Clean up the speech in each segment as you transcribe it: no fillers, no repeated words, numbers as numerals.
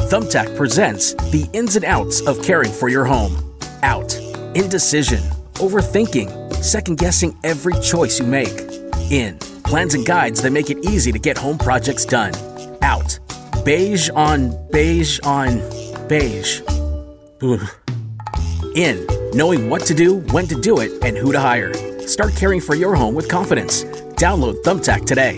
Thumbtack presents the ins and outs of caring for your home. Out. Indecision. Overthinking. Second-guessing every choice you make. In. Plans and guides that make it easy to get home projects done. Out. Beige on beige on beige. Ugh. In. Knowing what to do, when to do it, and who to hire. Start caring for your home with confidence. Download Thumbtack today.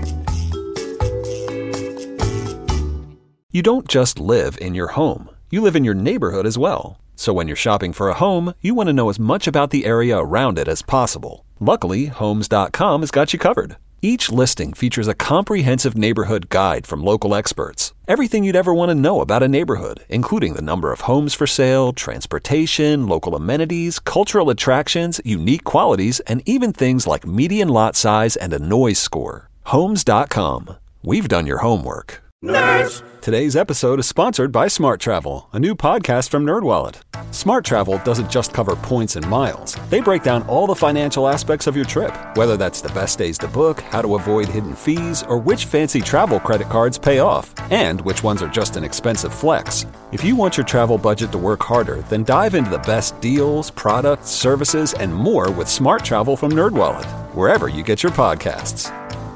You don't just live in your home. You live in your neighborhood as well. So when you're shopping for a home, you want to know as much about the area around it as possible. Luckily, Homes.com has got you covered. Each listing features a comprehensive neighborhood guide from local experts. Everything you'd ever want to know about a neighborhood, including the number of homes for sale, transportation, local amenities, cultural attractions, unique qualities, and even things like median lot size and a noise score. Homes.com. We've done your homework. Nerds! Today's episode is sponsored by Smart Travel, a new podcast from NerdWallet. Smart Travel doesn't just cover points and miles. They break down all the financial aspects of your trip, whether that's the best days to book, how to avoid hidden fees, or which fancy travel credit cards pay off, and which ones are just an expensive flex. If you want your travel budget to work harder, then dive into the best deals, products, services, and more with Smart Travel from NerdWallet, wherever you get your podcasts.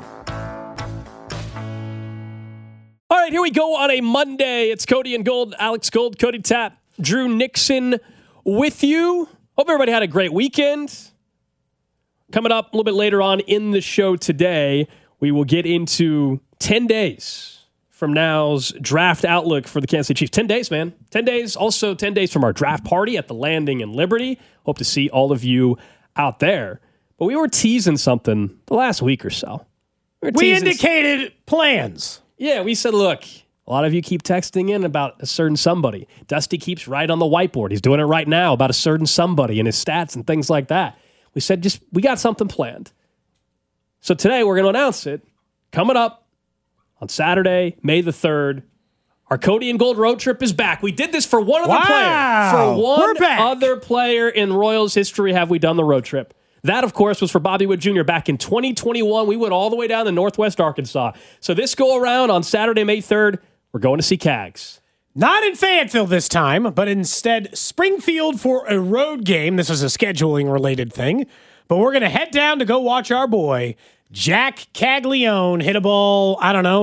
All right, here we go on a Monday. It's Cody and Gold, Alex Gold, Cody Tapp, Drew Nixon with you. Hope everybody had a great weekend. Coming up a little bit later on in the show today, we will get into 10 days from now's draft outlook for the Kansas City Chiefs. 10 days, man. 10 days. Also 10 days from our draft party at the Landing in Liberty. Hope to see all of you out there. But we were teasing something the last week or so. We indicated plans. Yeah, we said, look, a lot of you keep texting in about a certain somebody. Dusty keeps right on the whiteboard. He's doing it right now about a certain somebody and his stats and things like that. We said, we got something planned. So today we're going to announce it. Coming up on Saturday, May the 3rd, our Cody and Gold road trip is back. We did this for one other player. For one other player in Royals history have we done the road trip. That, of course, was for Bobby Witt Jr. back in 2021. We went all the way down to Northwest Arkansas. So this go around on Saturday, May 3rd, we're going to see Cags. Not in Fayetteville this time, but instead Springfield for a road game. This is a scheduling-related thing. But we're going to head down to go watch our boy, Jack Caglione, hit a ball,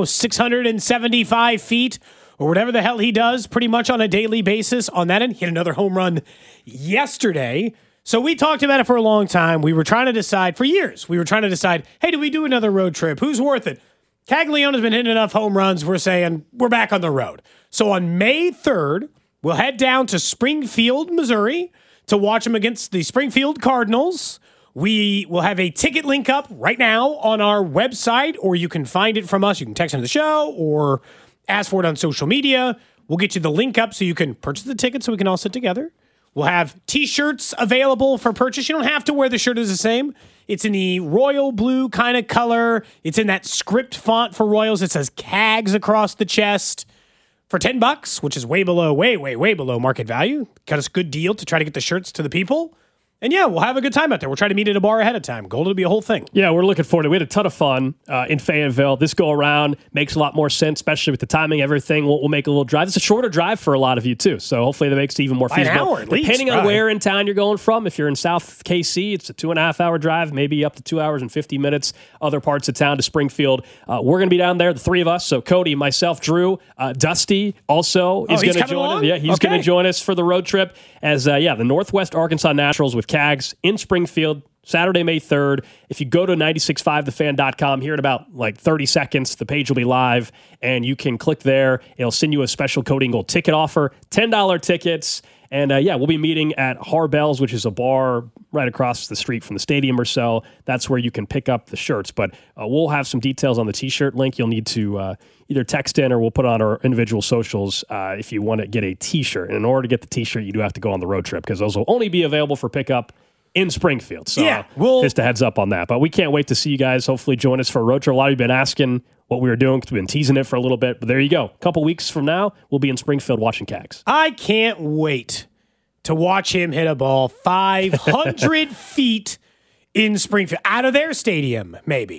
675 feet or whatever the hell he does pretty much on a daily basis on that end. He hit another home run yesterday. So we talked about it for a long time. We were trying to decide, for years, hey, do we do another road trip? Who's worth it? Caglione has been hitting enough home runs. We're saying we're back on the road. So on May 3rd, we'll head down to Springfield, Missouri to watch him against the Springfield Cardinals. We will have a ticket link up right now on our website, or you can find it from us. You can text into the show or ask for it on social media. We'll get you the link up so you can purchase the ticket so we can all sit together. We'll have T-shirts available for purchase. You don't have to wear the shirt as the same. It's in the royal blue kind of color. It's in that script font for Royals. It says Cags across the chest for $10, which is way below market value. Got us a good deal to try to get the shirts to the people. And yeah, we'll have a good time out there. We'll try to meet at a bar ahead of time. Gold will be a whole thing. Yeah, we're looking forward to it. We had a ton of fun in Fayetteville. This go around makes a lot more sense, especially with the timing, everything. We'll make a little drive. It's a shorter drive for a lot of you, too. So hopefully that makes it even more feasible. An hour at least, depending on where in town you're going from. If you're in South KC, it's a 2.5-hour drive, maybe up to 2 hours and 50 minutes. Other parts of town to Springfield. We're going to be down there, the three of us. So Cody, myself, Drew, Dusty also is going to join us. Yeah, he's going to join us for the road trip as, the Northwest Arkansas Naturals with Cags in Springfield, Saturday, May 3rd. If you go to 965thefan.com, here in about 30 seconds, the page will be live, and you can click there. It'll send you a special Cody and Gold ticket offer, $10 tickets. And, we'll be meeting at Harbell's, which is a bar right across the street from the stadium or so. That's where you can pick up the shirts. But we'll have some details on the T-shirt link. You'll need to either text in or we'll put it on our individual socials if you want to get a T-shirt. And in order to get the T-shirt, you do have to go on the road trip because those will only be available for pickup in Springfield. So just a heads up on that. But we can't wait to see you guys hopefully join us for a road trip. A lot of you have been asking what we were doing because we've been teasing it for a little bit. But there you go. A couple weeks from now, we'll be in Springfield watching Cags. I can't wait to watch him hit a ball 500 feet in Springfield, out of their stadium, maybe.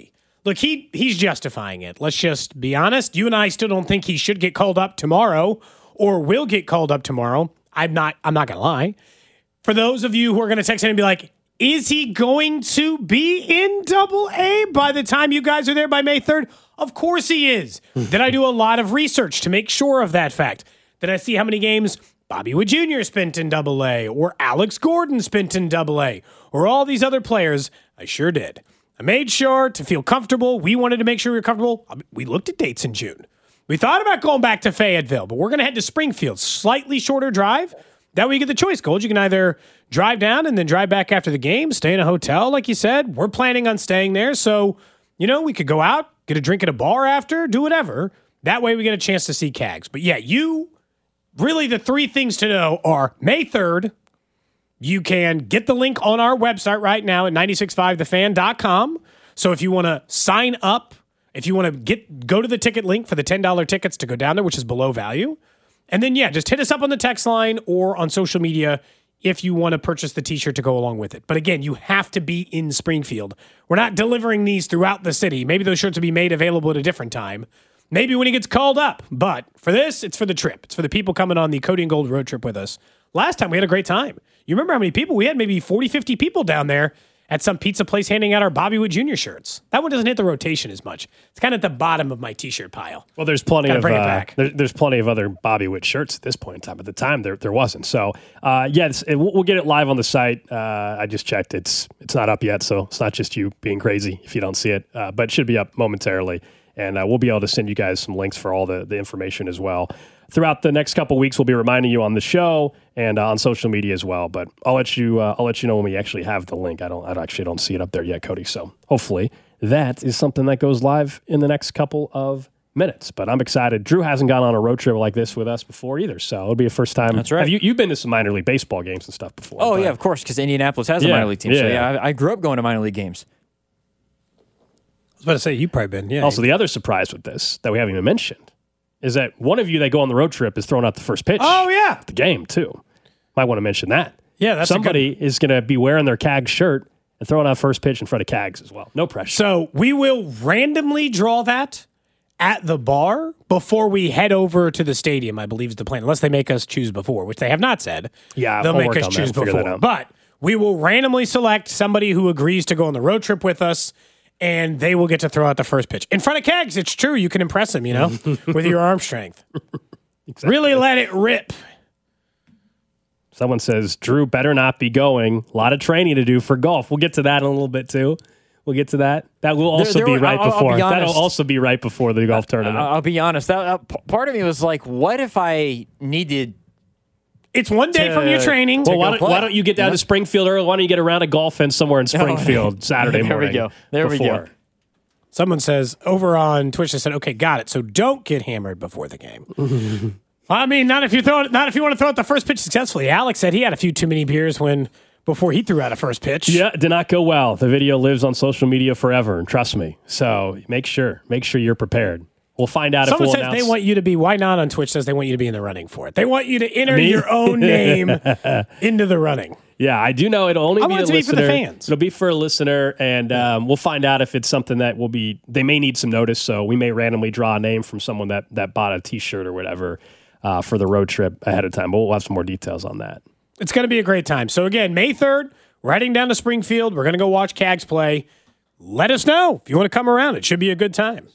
look, he's justifying it. Let's just be honest. You and I still don't think he should get called up tomorrow or will get called up tomorrow. I'm not going to lie. For those of you who are going to text in and be like, is he going to be in Double-A by the time you guys are there by May 3rd? Of course he is. Did I do a lot of research to make sure of that fact? Did I see how many games Bobby Wood Jr. spent in Double-A or Alex Gordon spent in Double-A or all these other players? I sure did. I made sure to feel comfortable. We wanted to make sure we were comfortable. We looked at dates in June. We thought about going back to Fayetteville, but we're going to head to Springfield. Slightly shorter drive. That way you get the choice, Gold. You can either drive down and then drive back after the game, stay in a hotel, like you said. We're planning on staying there. So, we could go out, get a drink at a bar after, do whatever. That way we get a chance to see Cags. But yeah, really the three things to know are May 3rd. You can get the link on our website right now at 965thefan.com. So if you want to sign up, if you want to go to the ticket link for the $10 tickets to go down there, which is below value. And then, just hit us up on the text line or on social media if you want to purchase the t-shirt to go along with it. But again, you have to be in Springfield. We're not delivering these throughout the city. Maybe those shirts will be made available at a different time. Maybe when he gets called up. But for this, it's for the trip. It's for the people coming on the Cody and Gold road trip with us. Last time, we had a great time. You remember how many people? We had maybe 40, 50 people down there at some pizza place handing out our Bobby Wood Jr. shirts. That one doesn't hit the rotation as much. It's kind of at the bottom of my t-shirt pile. Well, there's plenty of bring it back. There's plenty of other Bobby Wood shirts at this point in time. At the time, there wasn't. So, we'll get it live on the site. I just checked; it's not up yet, so it's not just you being crazy if you don't see it. But it should be up momentarily, and we'll be able to send you guys some links for all the information as well. Throughout the next couple of weeks, we'll be reminding you on the show and on social media as well. But I'll let you know when we actually have the link. I actually don't see it up there yet, Cody. So hopefully that is something that goes live in the next couple of minutes. But I'm excited. Drew hasn't gone on a road trip like this with us before either, so it'll be a first time. That's right. You've been to some minor league baseball games and stuff before? Oh yeah, of course, because Indianapolis has a minor league team. Yeah. So yeah, I grew up going to minor league games. I was about to say, you've probably been, yeah. Also, the other surprise with this that we haven't even mentioned is that one of you that go on the road trip is throwing out the first pitch. Oh, yeah. The game, too. Might want to mention that. Yeah, that's somebody is going to be wearing their Cags shirt and throwing out first pitch in front of Cags as well. No pressure. So we will randomly draw that at the bar before we head over to the stadium, I believe is the plan, unless they make us choose before, which they have not said. Yeah, they'll I'll make work us on choose that. We'll figure that before. out. But we will randomly select somebody who agrees to go on the road trip with us, and they will get to throw out the first pitch. In front of Cags, it's true. You can impress him, with your arm strength. Exactly. Really let it rip. Someone says, Drew better not be going. A lot of training to do for golf. We'll get to that in a little bit, too. We'll get to that. That will also be right before. That'll also be right before the golf tournament. I'll be honest. Part of me was like, what if I needed... It's one day from your training. Well, why don't you get down to Springfield early? Why don't you get around a golf fence somewhere in Springfield Saturday morning? There we go. Someone says over on Twitch, they said, okay, got it. So don't get hammered before the game. I mean, not if you want to throw out the first pitch successfully. Alex said he had a few too many beers before he threw out a first pitch. Yeah, it did not go well. The video lives on social media forever, and trust me. So make sure you're prepared. We'll find out. Someone if says they want you to be. Why not on Twitch says they want you to be in the running for it. They want you to enter your own name into the running. Yeah, I do know it'll only be a listener. For the fans. It'll be for a listener, and we'll find out if it's something that will be. They may need some notice, so we may randomly draw a name from someone that bought a T-shirt or whatever for the road trip ahead of time. But we'll have some more details on that. It's going to be a great time. So again, May 3rd, we're heading down to Springfield. We're going to go watch Cags play. Let us know if you want to come around. It should be a good time.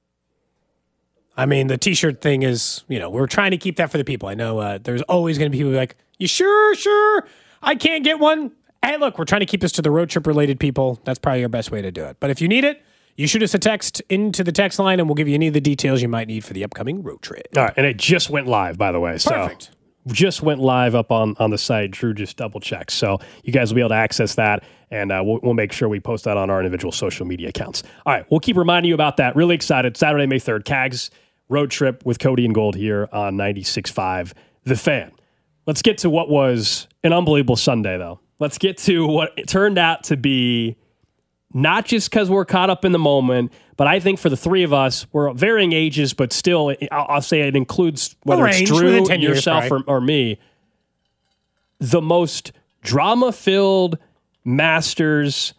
I mean, the T-shirt thing is, we're trying to keep that for the people. I know there's always going to be people like, you sure? I can't get one. Hey, look, we're trying to keep this to the road trip related people. That's probably our best way to do it. But if you need it, you shoot us a text into the text line and we'll give you any of the details you might need for the upcoming road trip. All right. And it just went live, by the way. Perfect. So just went live up on the site. Drew just double checked. So you guys will be able to access that. And we'll make sure we post that on our individual social media accounts. All right. We'll keep reminding you about that. Really excited. Saturday, May 3rd, Cags road trip with Cody and Gold here on 96.5 The Fan. Let's get to what was an unbelievable Sunday, though. Let's get to what it turned out to be, not just because we're caught up in the moment, but I think for the three of us, we're of varying ages, but still, I'll say it includes whether it's Drew, yourself, or me, the most drama-filled Masters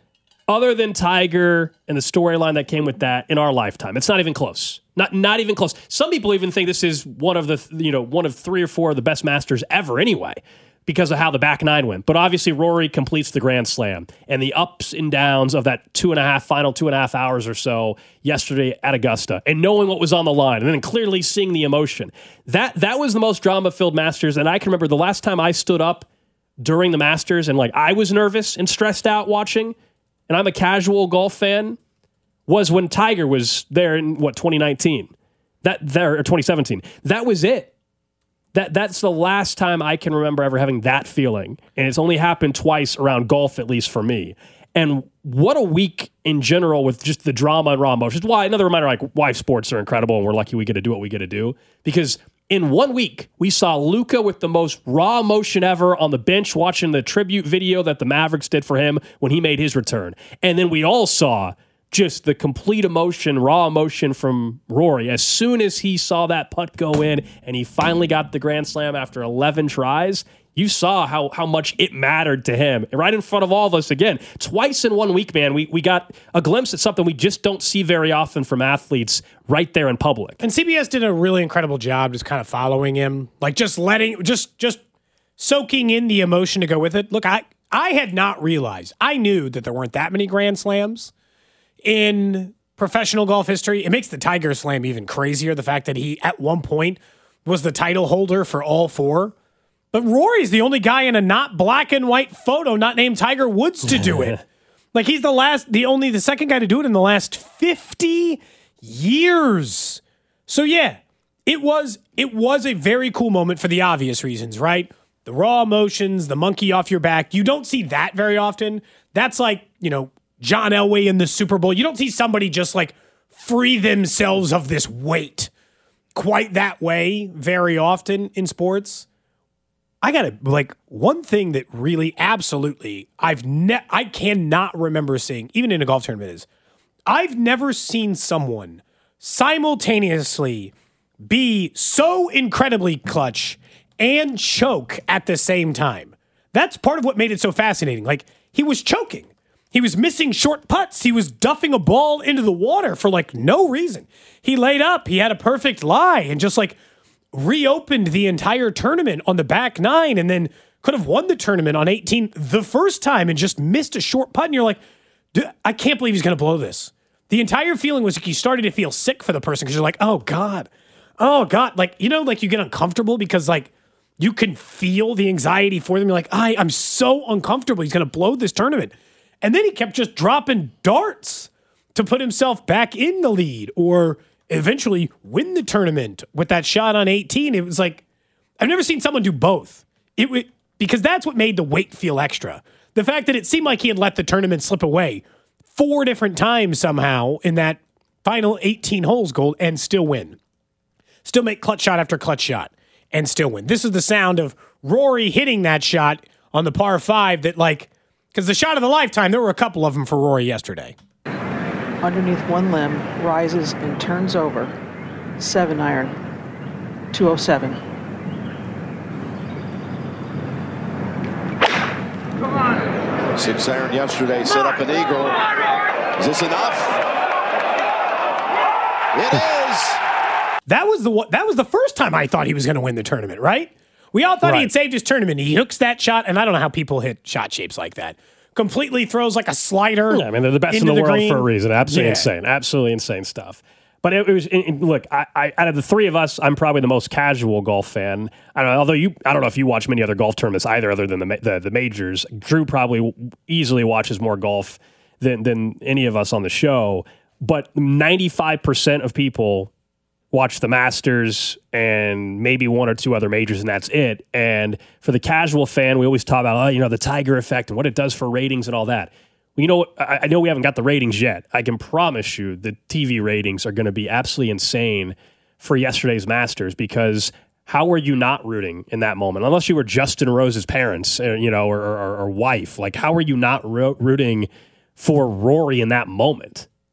other than Tiger and the storyline that came with that in our lifetime. It's not even close. Not even close. Some people even think this is one of 3 or 4 of the best Masters ever anyway, because of how the back nine went. But obviously Rory completes the Grand Slam, and the ups and downs of that final 2.5 hours or so yesterday at Augusta, and knowing what was on the line, and then clearly seeing the emotion. That was the most drama-filled Masters, and I can remember the last time I stood up during the Masters and I was nervous and stressed out watching, and I'm a casual golf fan, was when Tiger was there in 2019. Or 2017. That was it. That's the last time I can remember ever having that feeling. And it's only happened twice around golf, at least for me. And what a week in general with just the drama and raw emotions. Why, another reminder, why sports are incredible and we're lucky we get to do what we get to do. Because in 1 week, we saw Luka with the most raw emotion ever on the bench watching the tribute video that the Mavericks did for him when he made his return. And then we all saw just the complete emotion, raw emotion from Rory as soon as he saw that putt go in and he finally got the Grand Slam after 11 tries. You saw how much it mattered to him right in front of all of us again. Twice in 1 week, man, we got a glimpse at something we just don't see very often from athletes right there in public. And CBS did a really incredible job just kind of following him, just soaking in the emotion to go with it. Look, I had not realized. I knew that there weren't that many Grand Slams in professional golf history. It makes the Tiger Slam even crazier, the fact that he, at one point, was the title holder for all 4. But Rory's the only guy in a not black and white photo not named Tiger Woods to do it. He's the second guy to do it in the last 50 years. So yeah, it was a very cool moment for the obvious reasons, right? The raw emotions, the monkey off your back. You don't see that very often. That's John Elway in the Super Bowl. You don't see somebody just free themselves of this weight quite that way very often in sports. I gotta one thing that really absolutely I cannot remember seeing, even in a golf tournament, is I've never seen someone simultaneously be so incredibly clutch and choke at the same time. That's part of what made it so fascinating. He was choking. He was missing short putts. He was duffing a ball into the water for no reason. He laid up. He had a perfect lie and just reopened the entire tournament on the back nine, and then could have won the tournament on 18 the first time and just missed a short putt. And you're like, I can't believe he's going to blow this. The entire feeling was you started to feel sick for the person because you're like, oh God. You get uncomfortable because you can feel the anxiety for them. You're like, I'm so uncomfortable. He's going to blow this tournament. And then he kept just dropping darts to put himself back in the lead or eventually win the tournament with that shot on 18. It was I've never seen someone do both. Because that's what made the weight feel extra. The fact that it seemed like he had let the tournament slip away 4 different times somehow in that final 18 holes gold and still win. Still make clutch shot after clutch shot and still win. This is the sound of Rory hitting that shot on the par 5 that because the shot of the lifetime, there were a couple of them for Rory yesterday. Underneath one limb, rises and turns over. 7 iron, 207. Come on. 6 iron yesterday, set up an eagle. Is this enough? It is. That was the first time I thought he was going to win the tournament, right? We all thought he had saved his tournament. He hooks that shot, and I don't know how people hit shot shapes like that. Completely throws a slider. Yeah, they're the best in the world for a reason. Absolutely insane. Absolutely insane stuff. But it was look. I out of the 3 of us, I'm probably the most casual golf fan. I don't know. Although I don't know if you watch many other golf tournaments either, other than the majors. Drew probably easily watches more golf than any of us on the show. But 95% of people watch the Masters and maybe 1 or 2 other majors, and that's it. And for the casual fan, we always talk about, the Tiger effect and what it does for ratings and all that. Well, I know we haven't got the ratings yet. I can promise you the TV ratings are going to be absolutely insane for yesterday's Masters, because how were you not rooting in that moment? Unless you were Justin Rose's parents, or wife. How are you not rooting for Rory in that moment?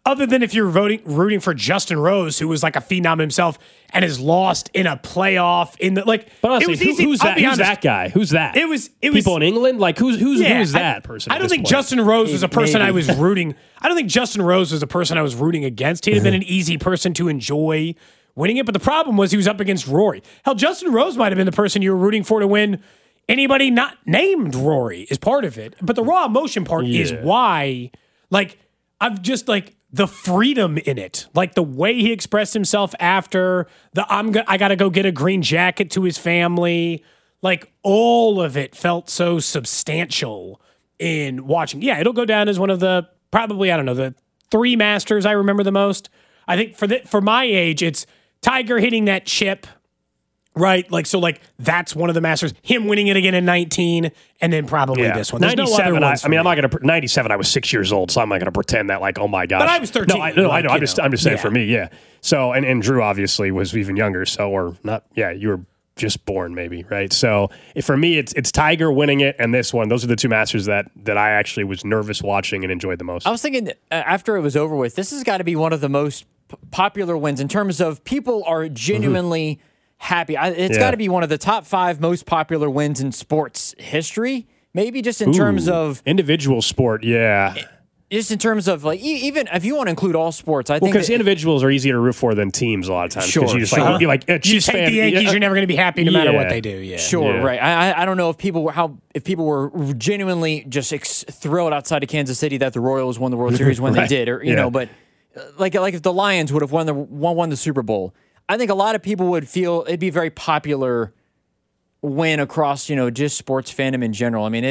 other than if you're rooting for Justin Rose, who was like a phenom himself and has lost in a playoff in the like. But honestly, it was easy. Who's that guy? Who's that? It was people in England. Like who is that person? I don't think Justin Rose was a person I was rooting. I don't think Justin Rose was a person I was rooting against. He'd have been an easy person to enjoy winning it. But the problem was he was up against Rory. Hell, Justin Rose might have been the person you were rooting for to win. Anybody not named Rory is part of it. But the raw emotion part is why, like, I've just like the freedom in it, like the way he expressed himself after I got to go get a green jacket to his family. Like all of it felt so substantial in watching. Yeah, it'll go down as one of the probably, I don't know, the 3 Masters I remember the most. I think for my age, it's Tiger hitting that chip. Right, that's one of the Masters. Him winning it again in 19, and then probably this one. There's 97. No other ones I'm not going to. 97. I was 6 years old, so I'm not going to pretend that like, oh my gosh. But I was 13. I know. I'm just saying for me, yeah. So and Drew obviously was even younger. So or not. Yeah, you were just born maybe, right? So for me, it's Tiger winning it, and this one. Those are the 2 Masters that I actually was nervous watching and enjoyed the most. I was thinking after it was over with, this has got to be one of the most popular wins in terms of people are genuinely. Happy. It's got to be one of the top 5 most popular wins in sports history. Maybe just in terms of individual sport, just in terms of like even if you want to include all sports, I think because individuals are easier to root for than teams a lot of times. Sure, you just like you take the Yankees, you're never going to be happy no matter what they do. Yeah, sure, right. I don't know if people were genuinely just thrilled outside of Kansas City that the Royals won the World Series when they did, or you know, but like if the Lions would have won the Super Bowl. I think a lot of people would feel it'd be a very popular win across, just sports fandom in general. I mean,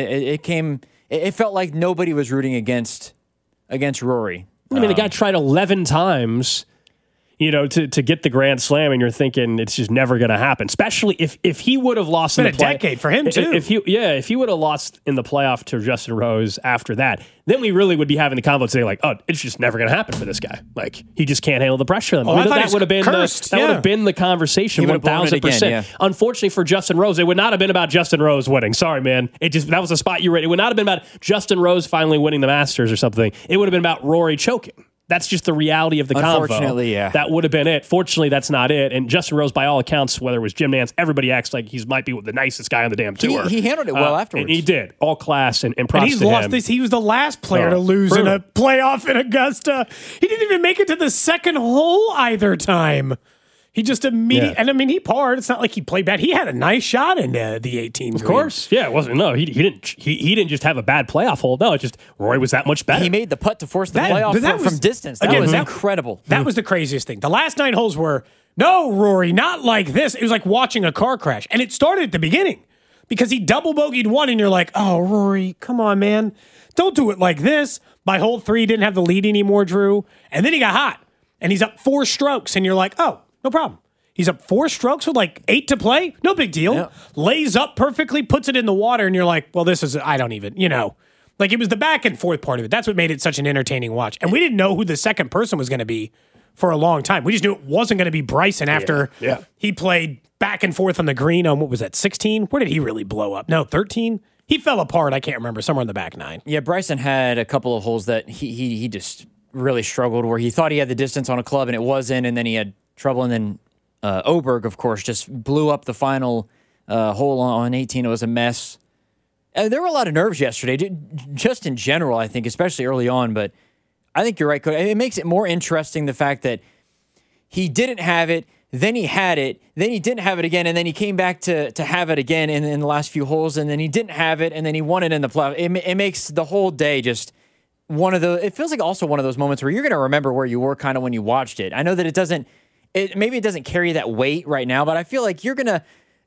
it felt like nobody was rooting against Rory. I mean, the guy tried 11 times, to get the Grand Slam, and you're thinking it's just never going to happen. Especially if he would have lost in the decade for him too. If he would have lost in the playoff to Justin Rose after that, then we really would be having the convo today, like, oh, it's just never going to happen for this guy. Like he just can't handle the pressure. That would have been the conversation 1,000%. Unfortunately for Justin Rose, it would not have been about Justin Rose winning. Sorry, man. That was the spot you read. It would not have been about Justin Rose finally winning the Masters or something. It would have been about Rory choking. That's just the reality of the convo. Unfortunately, yeah. That would have been it. Fortunately, that's not it. And Justin Rose, by all accounts, whether it was Jim Nantz, everybody acts like he might be the nicest guy on the damn tour. He handled it well afterwards. And he did. All class and props to him. He was the last player to lose in a playoff in Augusta. He didn't even make it to the second hole either time. He just immediately, and I mean, he parred. It's not like he played bad. He had a nice shot in the 18. Of course, yeah, it wasn't. No, he didn't. He didn't just have a bad playoff hole. No, it's just Rory was that much better. He made the putt to force the playoff from distance. That was incredible. That was the craziest thing. The last 9 holes were no, Rory, not like this. It was like watching a car crash, and it started at the beginning because he double bogeyed 1, and you're like, oh, Rory, come on, man, don't do it like this. By hole 3, he didn't have the lead anymore, Drew, and then he got hot, and he's up 4 strokes, and you're like, oh. No problem. He's up 4 strokes with like 8 to play. No big deal. Yeah. Lays up perfectly, puts it in the water, and you're like, well, this is, I don't even, Like it was the back and forth part of it. That's what made it such an entertaining watch. And we didn't know who the second person was going to be for a long time. We just knew it wasn't going to be Bryson after he played back and forth on the green on, what was that, 16? Where did he really blow up? No, 13? He fell apart. I can't remember. Somewhere in the back 9. Yeah, Bryson had a couple of holes that he just really struggled where he thought he had the distance on a club and it wasn't, and then he had trouble, and then Oberg, of course, just blew up the final hole on 18. It was a mess. There were a lot of nerves yesterday, just in general, I think, especially early on. But I think you're right, Cody. It makes it more interesting, the fact that he didn't have it, then he had it, then he didn't have it again, and then he came back to have it again in the last few holes, and then he didn't have it, and then he won it in the playoff. It makes the whole day just one of the. It feels like also one of those moments where you're going to remember where you were kind of when you watched it. I know that it doesn't. Maybe it doesn't carry that weight right now, but I feel like you're going to...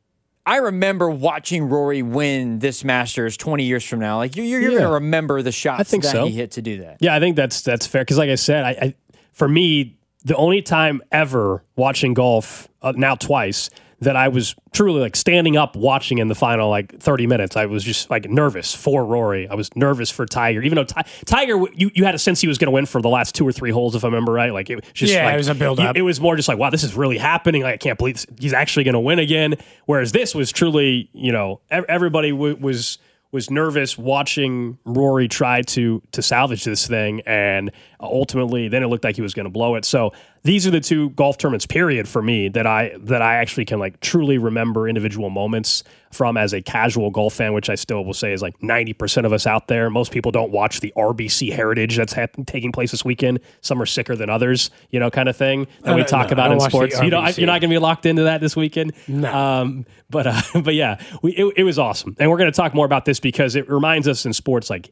I remember watching Rory win this Masters 20 years from now. Like you're going to remember the shots he hit to do that. Yeah, I think that's fair. Because like I said, I for me, the only time ever watching golf, now twice, that I was truly like standing up watching in the final like 30 minutes. I was just like nervous for Rory. I was nervous for Tiger, even though Tiger, you had a sense he was going to win for the last 2 or 3 holes, if I remember right. Like it was just it was a build up. It was more just like, wow, this is really happening. Like I can't believe he's actually going to win again. Whereas this was truly, everybody was was nervous watching Rory try to salvage this thing, and ultimately then it looked like he was going to blow it. So these are the two golf tournaments, period, for me that I actually can like truly remember individual moments from as a casual golf fan, which I still will say is like 90% of us out there. Most people don't watch the RBC Heritage that's taking place this weekend. Some are sicker than others, kind of thing that we talk about in sports. You're not going to be locked into that this weekend. No. But yeah, it was awesome. And we're going to talk more about this because it reminds us in sports, like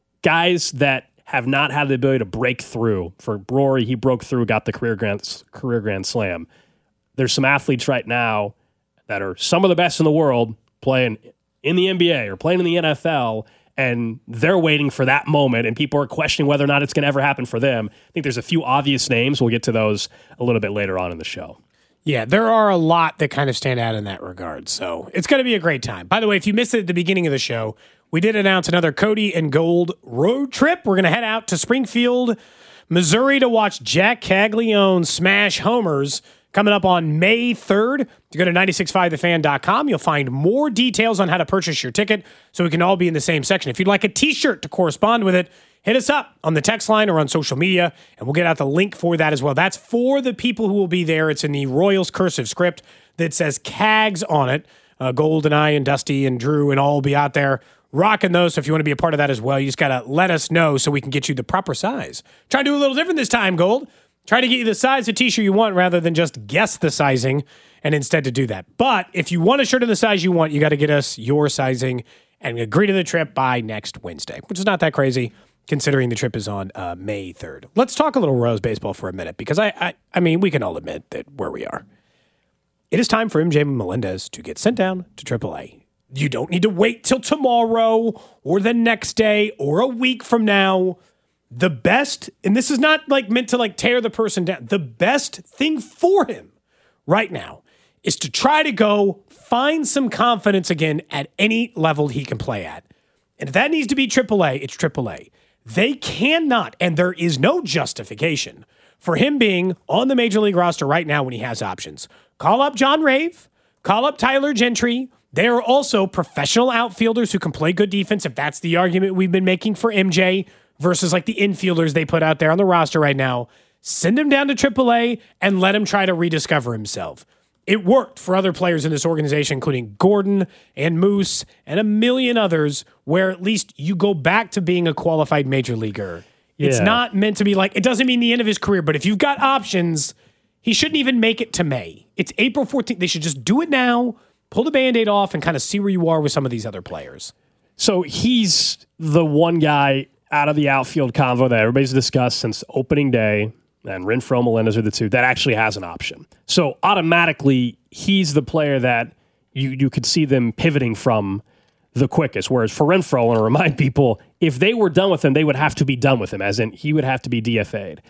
guys that have not had the ability to break through. For Rory, he broke through, got the career Grand Slam. There's some athletes right now that are some of the best in the world playing in the NBA or playing in the NFL, and they're waiting for that moment, and people are questioning whether or not it's going to ever happen for them. I think there's a few obvious names. We'll get to those a little bit later on in the show. Yeah, there are a lot that kind of stand out in that regard. So it's going to be a great time. By the way, if you missed it at the beginning of the show, we did announce another Cody and Gold road trip. We're going to head out to Springfield, Missouri to watch Jack Caglione smash homers coming up on May 3rd. If you go to 965thefan.com, you'll find more details on how to purchase your ticket so we can all be in the same section. If you'd like a t-shirt to correspond with it, hit us up on the text line or on social media, and we'll get out the link for that as well. That's for the people who will be there. It's in the Royals cursive script that says CAGS on it. Gold and I and Dusty and Drew and all will be out there rocking those. So if you want to be a part of that as well, you just got to let us know so we can get you the proper size. Try to do a little different this time, Gold. Try to get you the size of t-shirt you want rather than just guess the sizing and instead to do that. But if you want a shirt in the size you want, you got to get us your sizing and agree to the trip by next Wednesday, which is not that crazy considering the trip is on May 3rd. Let's talk a little Royals baseball for a minute because I mean, we can all admit that where we are. It is time for MJ Melendez to get sent down to AAA. You don't need to wait till tomorrow or the next day or a week from now. The best, and this is not like meant to like tear the person down, the best thing for him right now is to try to go find some confidence again at any level he can play at. And if that needs to be AAA, it's AAA. They cannot, and there is no justification for him being on the Major League roster right now when he has options. Call up John Rave, call up Tyler Gentry. They are also professional outfielders who can play good defense, if that's the argument we've been making for MJ versus like the infielders they put out there on the roster right now. Send him down to AAA and let him try to rediscover himself. It worked for other players in this organization, including Gordon and Moose and a million others, where at least you go back to being a qualified major leaguer. Yeah. It's not meant to be like, it doesn't mean the end of his career, but if you've got options, he shouldn't even make it to May. It's April 14th. They should just do it now, pull the Band-Aid off, and kind of see where you are with some of these other players. So he's the one guy out of the outfield convo that everybody's discussed since opening day, and Renfroe and Melendez are the two that actually has an option. So automatically, he's the player that you could see them pivoting from the quickest. Whereas for Renfroe, I want to remind people, if they were done with him, they would have to be done with him, as in he would have to be DFA'd.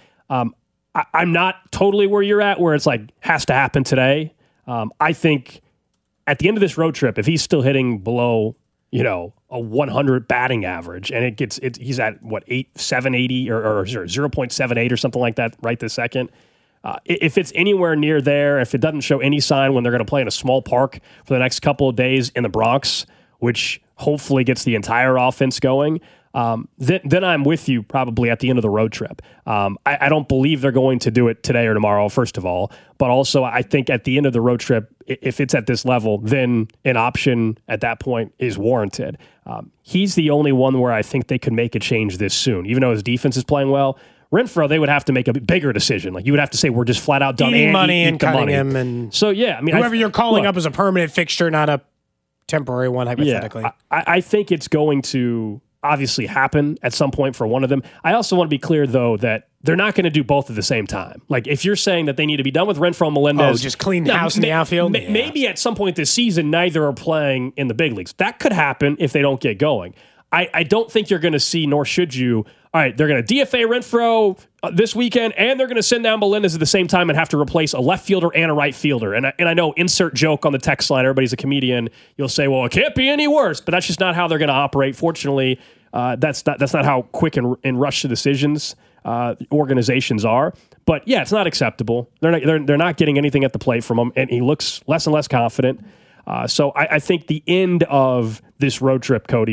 I'm not totally where you're at, where it's like, has to happen today. I think at the end of this road trip, if he's still hitting below, a 100 batting average, and he's at what 780 or 0.78 or something like that right this second. If it's anywhere near there, if it doesn't show any sign when they're going to play in a small park for the next couple of days in the Bronx, which hopefully gets the entire offense going, then I'm with you probably at the end of the road trip. I don't believe they're going to do it today or tomorrow, first of all, but also I think at the end of the road trip, if it's at this level, then an option at that point is warranted. He's the only one where I think they could make a change this soon, even though his defense is playing well. Renfroe, they would have to make a bigger decision. Like you would have to say, we're just flat out done eating money and cutting him. And so, yeah, I mean, whoever you're calling up as a permanent fixture, not a temporary one, hypothetically. Yeah, I think it's going to obviously happen at some point for one of them. I also want to be clear, though, that they're not going to do both at the same time. Like, if you're saying that they need to be done with Renfroe and Melendez... just clean the house in the outfield? Maybe at some point this season, neither are playing in the big leagues. That could happen if they don't get going. I don't think you're going to see, nor should you, all right, they're going to DFA Renfroe this weekend, and they're going to send down Melendez at the same time and have to replace a left fielder and a right fielder. And I know, insert joke on the text line, everybody's a comedian. You'll say, well, it can't be any worse, but that's just not how they're going to operate. Fortunately, that's not how quick and rush to decisions organizations are. But yeah, it's not acceptable. They're not getting anything at the plate from him, and he looks less and less confident. So I think the end of this road trip, Cody,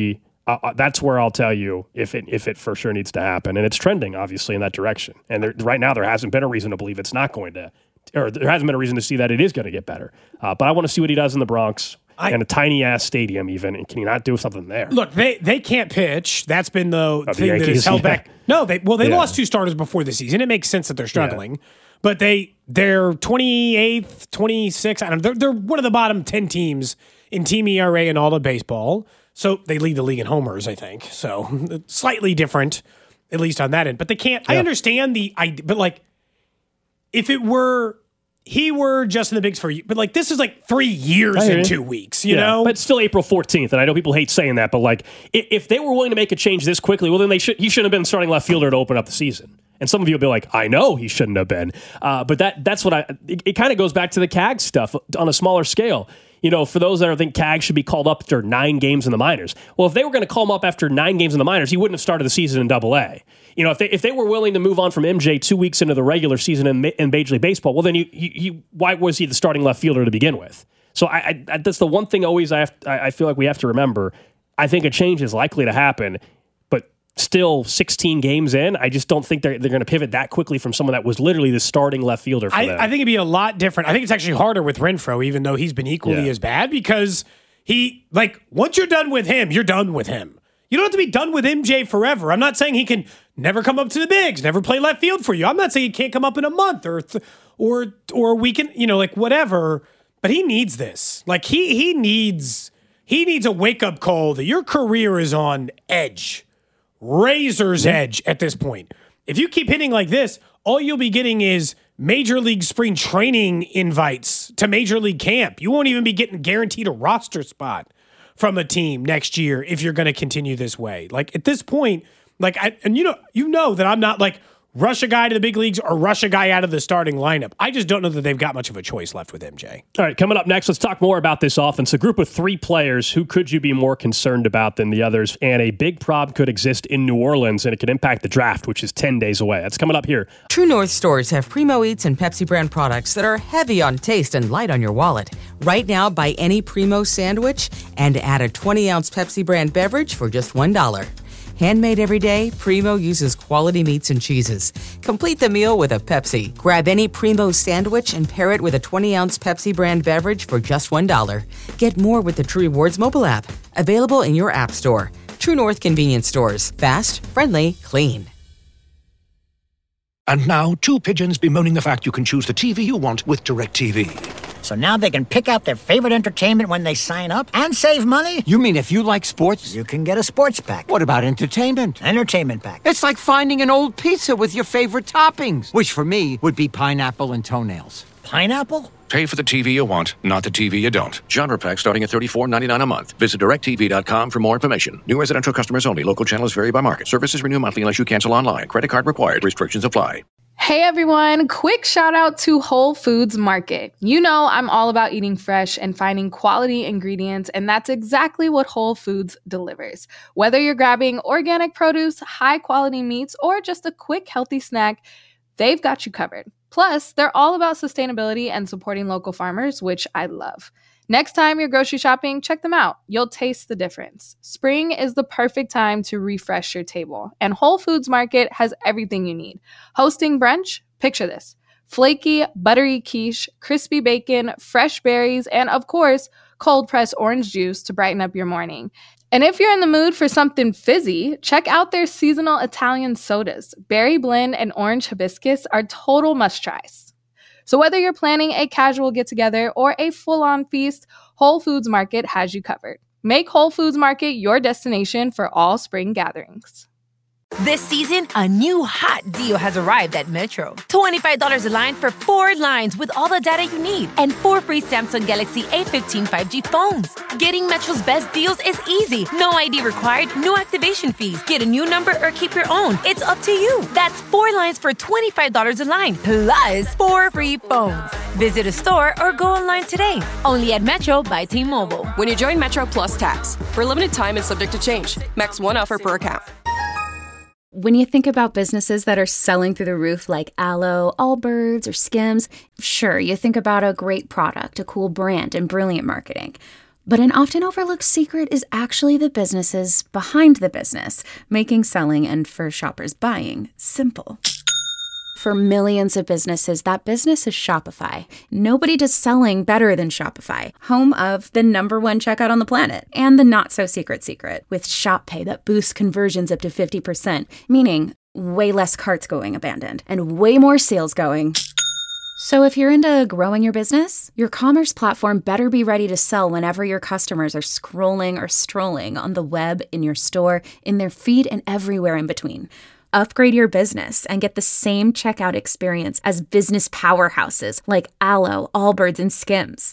that's where I'll tell you if it for sure needs to happen. And it's trending, obviously, in that direction. And right now, there hasn't been a reason to believe it's not going to, or there hasn't been a reason to see that it is going to get better. But I want to see what he does in the Bronx. In a tiny-ass stadium, even, and can he not do something there? Look, they can't pitch. That's been the thing that has held back. No, they lost 2 starters before the season. It makes sense that they're struggling. Yeah. But they're 28th, 26th. I don't know. They're one of the bottom 10 teams in team ERA in all of baseball. So they lead the league in homers, I think. So slightly different, at least on that end. But they can't. Yeah. I understand the idea, but like, if it were. He were just in the bigs for you, but like this is like 3 years in 2 weeks, you know? But it's still April 14th, and I know people hate saying that, but like if they were willing to make a change this quickly, well, then he shouldn't have been starting left fielder to open up the season. And some of you will be like, I know he shouldn't have been. But that's what it kind of goes back to the CAG stuff on a smaller scale. You know, for those that think CAG should be called up after 9 games in the minors. Well, if they were going to call him up after 9 games in the minors, he wouldn't have started the season in AA. You know, if they were willing to move on from MJ 2 weeks into the regular season in Major League Baseball, well, then why was he the starting left fielder to begin with? So I that's the one thing always I feel like we have to remember. I think a change is likely to happen, but still 16 games in, I just don't think they're going to pivot that quickly from someone that was literally the starting left fielder for them. I think it'd be a lot different. I think it's actually harder with Renfroe, even though he's been equally as bad, because once you're done with him, you're done with him. You don't have to be done with MJ forever. I'm not saying he can never come up to the bigs, never play left field for you. I'm not saying he can't come up in a month or we can, whatever. But he needs this. Like he needs a wake up call that your career is on edge, razor's edge at this point. If you keep hitting like this, all you'll be getting is Major League spring training invites to Major League camp. You won't even be getting guaranteed a roster spot from a team next year if you're going to continue this way. Like at this point, you know that I'm not like rush a guy to the big leagues or rush a guy out of the starting lineup. I just don't know that they've got much of a choice left with MJ. All right, coming up next, let's talk more about this offense. A group of 3 players. Who could you be more concerned about than the others? And a big problem could exist in New Orleans, and it could impact the draft, which is 10 days away. That's coming up here. True North stores have Primo Eats and Pepsi brand products that are heavy on taste and light on your wallet. Right now, buy any Primo sandwich and add a 20-ounce Pepsi brand beverage for just $1. Handmade every day, Primo uses quality meats and cheeses. Complete the meal with a Pepsi. Grab any Primo sandwich and pair it with a 20-ounce Pepsi brand beverage for just $1. Get more with the True Rewards mobile app. Available in your app store. True North convenience stores. Fast, friendly, clean. And now, 2 pigeons bemoaning the fact you can choose the TV you want with DirecTV. So now they can pick out their favorite entertainment when they sign up and save money? You mean if you like sports? You can get a sports pack. What about entertainment? Entertainment pack. It's like finding an old pizza with your favorite toppings, which for me would be pineapple and toenails. Pineapple? Pay for the TV you want, not the TV you don't. Genre pack starting at $34.99 a month. Visit DirecTV.com for more information. New residential customers only. Local channels vary by market. Services renew monthly unless you cancel online. Credit card required. Restrictions apply. Hey everyone, quick shout out to Whole Foods Market. You know I'm all about eating fresh and finding quality ingredients, and that's exactly what Whole Foods delivers. Whether you're grabbing organic produce, high quality meats, or just a quick healthy snack, they've got you covered. Plus, they're all about sustainability and supporting local farmers, which I love. Next time you're grocery shopping, check them out. You'll taste the difference. Spring is the perfect time to refresh your table, and Whole Foods Market has everything you need. Hosting brunch? Picture this. Flaky, buttery quiche, crispy bacon, fresh berries, and of course, cold-pressed orange juice to brighten up your morning. And if you're in the mood for something fizzy, check out their seasonal Italian sodas. Berry blend and orange hibiscus are total must-tries. So whether you're planning a casual get-together or a full-on feast, Whole Foods Market has you covered. Make Whole Foods Market your destination for all spring gatherings. This season, a new hot deal has arrived at Metro. $25 a line for 4 lines with all the data you need and 4 free Samsung Galaxy A15 5G phones. Getting Metro's best deals is easy. No ID required, no activation fees. Get a new number or keep your own. It's up to you. That's 4 lines for $25 a line, plus 4 free phones. Visit a store or go online today. Only at Metro by T-Mobile. When you join Metro Plus Tax, for a limited time and subject to change. Max 1 offer per account. When you think about businesses that are selling through the roof like Aloe, Allbirds, or Skims, sure, you think about a great product, a cool brand, and brilliant marketing. But an often overlooked secret is actually the businesses behind the business, making selling and for shoppers buying simple. For millions of businesses, that business is Shopify. Nobody does selling better than Shopify, home of the #1 checkout on the planet and the not-so-secret secret with Shop Pay that boosts conversions up to 50%, meaning way less carts going abandoned and way more sales going. So if you're into growing your business, your commerce platform better be ready to sell whenever your customers are scrolling or strolling on the web, in your store, in their feed, and everywhere in between. Upgrade your business and get the same checkout experience as business powerhouses like Alo, Allbirds, and Skims.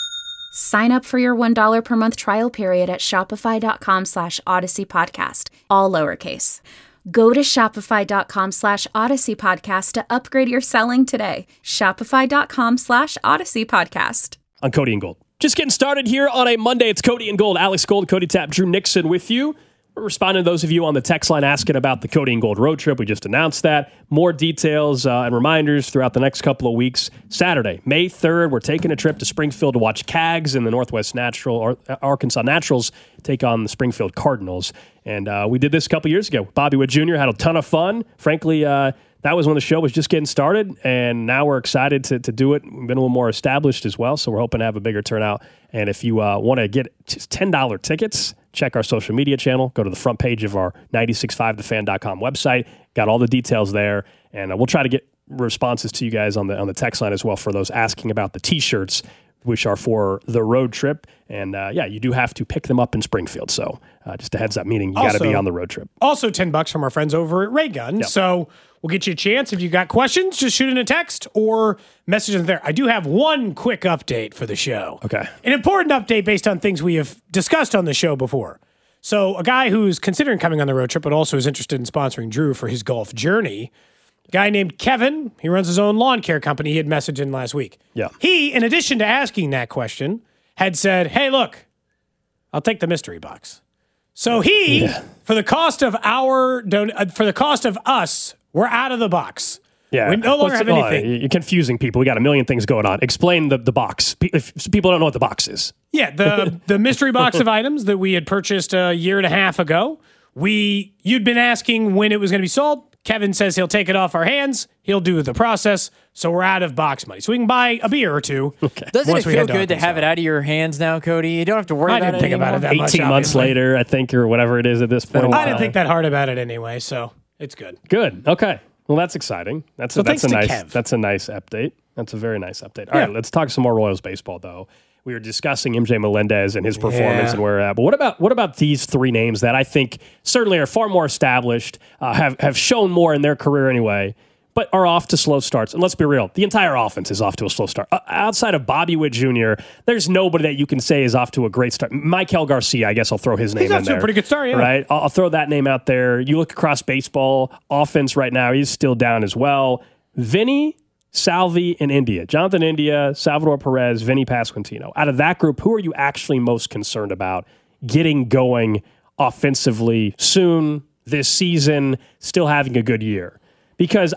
Sign up for your $1 per month trial period at shopify.com/Odyssey Podcast, all lowercase. Go to shopify.com/Odyssey Podcast to upgrade your selling today. Shopify.com/Odyssey Podcast. On Cody and Gold. Just getting started here on a Monday. It's Cody and Gold. Alex Gold, Cody Tapp, Drew Nixon with you. We're responding to those of you on the text line asking about the Cody and Gold road trip. We just announced that. More details and reminders throughout the next couple of weeks. Saturday, May 3rd, we're taking a trip to Springfield to watch Cags and the Northwest Arkansas Naturals take on the Springfield Cardinals. And we did this a couple years ago. Bobby Witt Jr. had a ton of fun. Frankly, that was when the show was just getting started, and now we're excited to do it. We've been a little more established as well, so we're hoping to have a bigger turnout. And if you want to get just $10 tickets, check our social media channel. Go to the front page of our 965thefan.com website. Got all the details there, and we'll try to get responses to you guys on the text line as well for those asking about the T-shirts, which are for the road trip. And you do have to pick them up in Springfield. So just a heads up, meaning you got to be on the road trip. Also $10 from our friends over at Ray Gun. Yep. So we'll get you a chance. If you got questions, just shoot in a text or message them there. I do have one quick update for the show. Okay. An important update based on things we have discussed on the show before. So a guy who's considering coming on the road trip, but also is interested in sponsoring Drew for his golf journey, a guy named Kevin, he runs his own lawn care company. He had messaged in last week. Yeah. He, in addition to asking that question, had said, hey, look, I'll take the mystery box. So for the cost of us, we're out of the box. Yeah. We no longer have anything. You're confusing people. We got a million things going on. Explain the box. If people don't know what the box is. Yeah, the mystery box of items that we had purchased a year and a half ago. You'd been asking when it was going to be sold. Kevin says he'll take it off our hands. He'll do the process. So we're out of box money. So we can buy a beer or two. Okay. Doesn't it feel good to have it out of your hands now, Cody? You don't have to worry about it. I didn't think about it that much. 18 months later, I think, or whatever it is at this point. I didn't think that hard about it anyway, so it's good. Good. Okay. Well, that's exciting. That's a nice update. That's a very nice update. All right, let's talk some more Royals baseball, though. We were discussing MJ Melendez and his performance and where we're at. But what about these three names that I think certainly are far more established, have shown more in their career anyway, but are off to slow starts? And let's be real, the entire offense is off to a slow start. Outside of Bobby Witt Jr., there's nobody that you can say is off to a great start. Michael Garcia, I guess I'll throw his name in there. He's off to a pretty good start, yeah. Right? I'll throw that name out there. You look across baseball, offense right now, he's still down as well. Vinny, Salvi, and India. Jonathan India, Salvador Perez, Vinny Pasquantino. Out of that group, who are you actually most concerned about getting going offensively soon this season, still having a good year? Because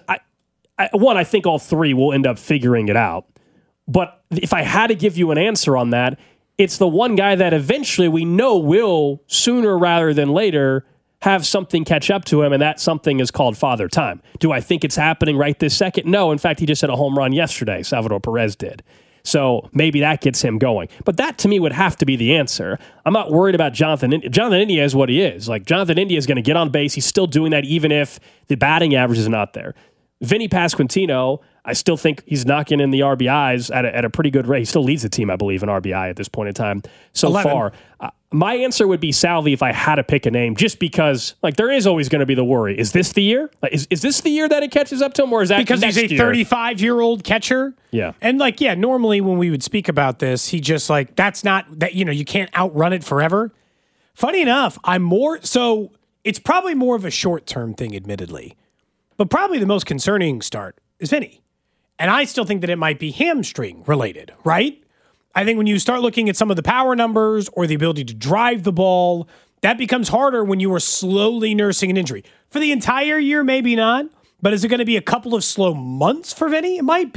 I think all three will end up figuring it out. But if I had to give you an answer on that, it's the one guy that eventually we know will, sooner rather than later, have something catch up to him, and that something is called Father Time. Do I think it's happening right this second? No. In fact, he just hit a home run yesterday. Salvador Perez did. So maybe that gets him going. But that, to me, would have to be the answer. I'm not worried about Jonathan India. Jonathan India is what he is. Like, Jonathan India is going to get on base. He's still doing that even if the batting average is not there. Vinny Pasquantino, I still think he's knocking in the RBIs at a pretty good rate. He still leads the team, I believe, in RBI at this point in time so 11. far. My answer would be Salvi if I had to pick a name, just because there is always going to be the worry. Is this the year? Is this the year that it catches up to him, or is that because next he's a 35-year-old catcher? Yeah. And normally when we would speak about this, he just that's not that, you can't outrun it forever. Funny enough, so it's probably more of a short-term thing, admittedly. But probably the most concerning start is Vinny. And I still think that it might be hamstring related, right? I think when you start looking at some of the power numbers or the ability to drive the ball, that becomes harder when you are slowly nursing an injury. For the entire year, maybe not. But is it going to be a couple of slow months for Vinny? It might be.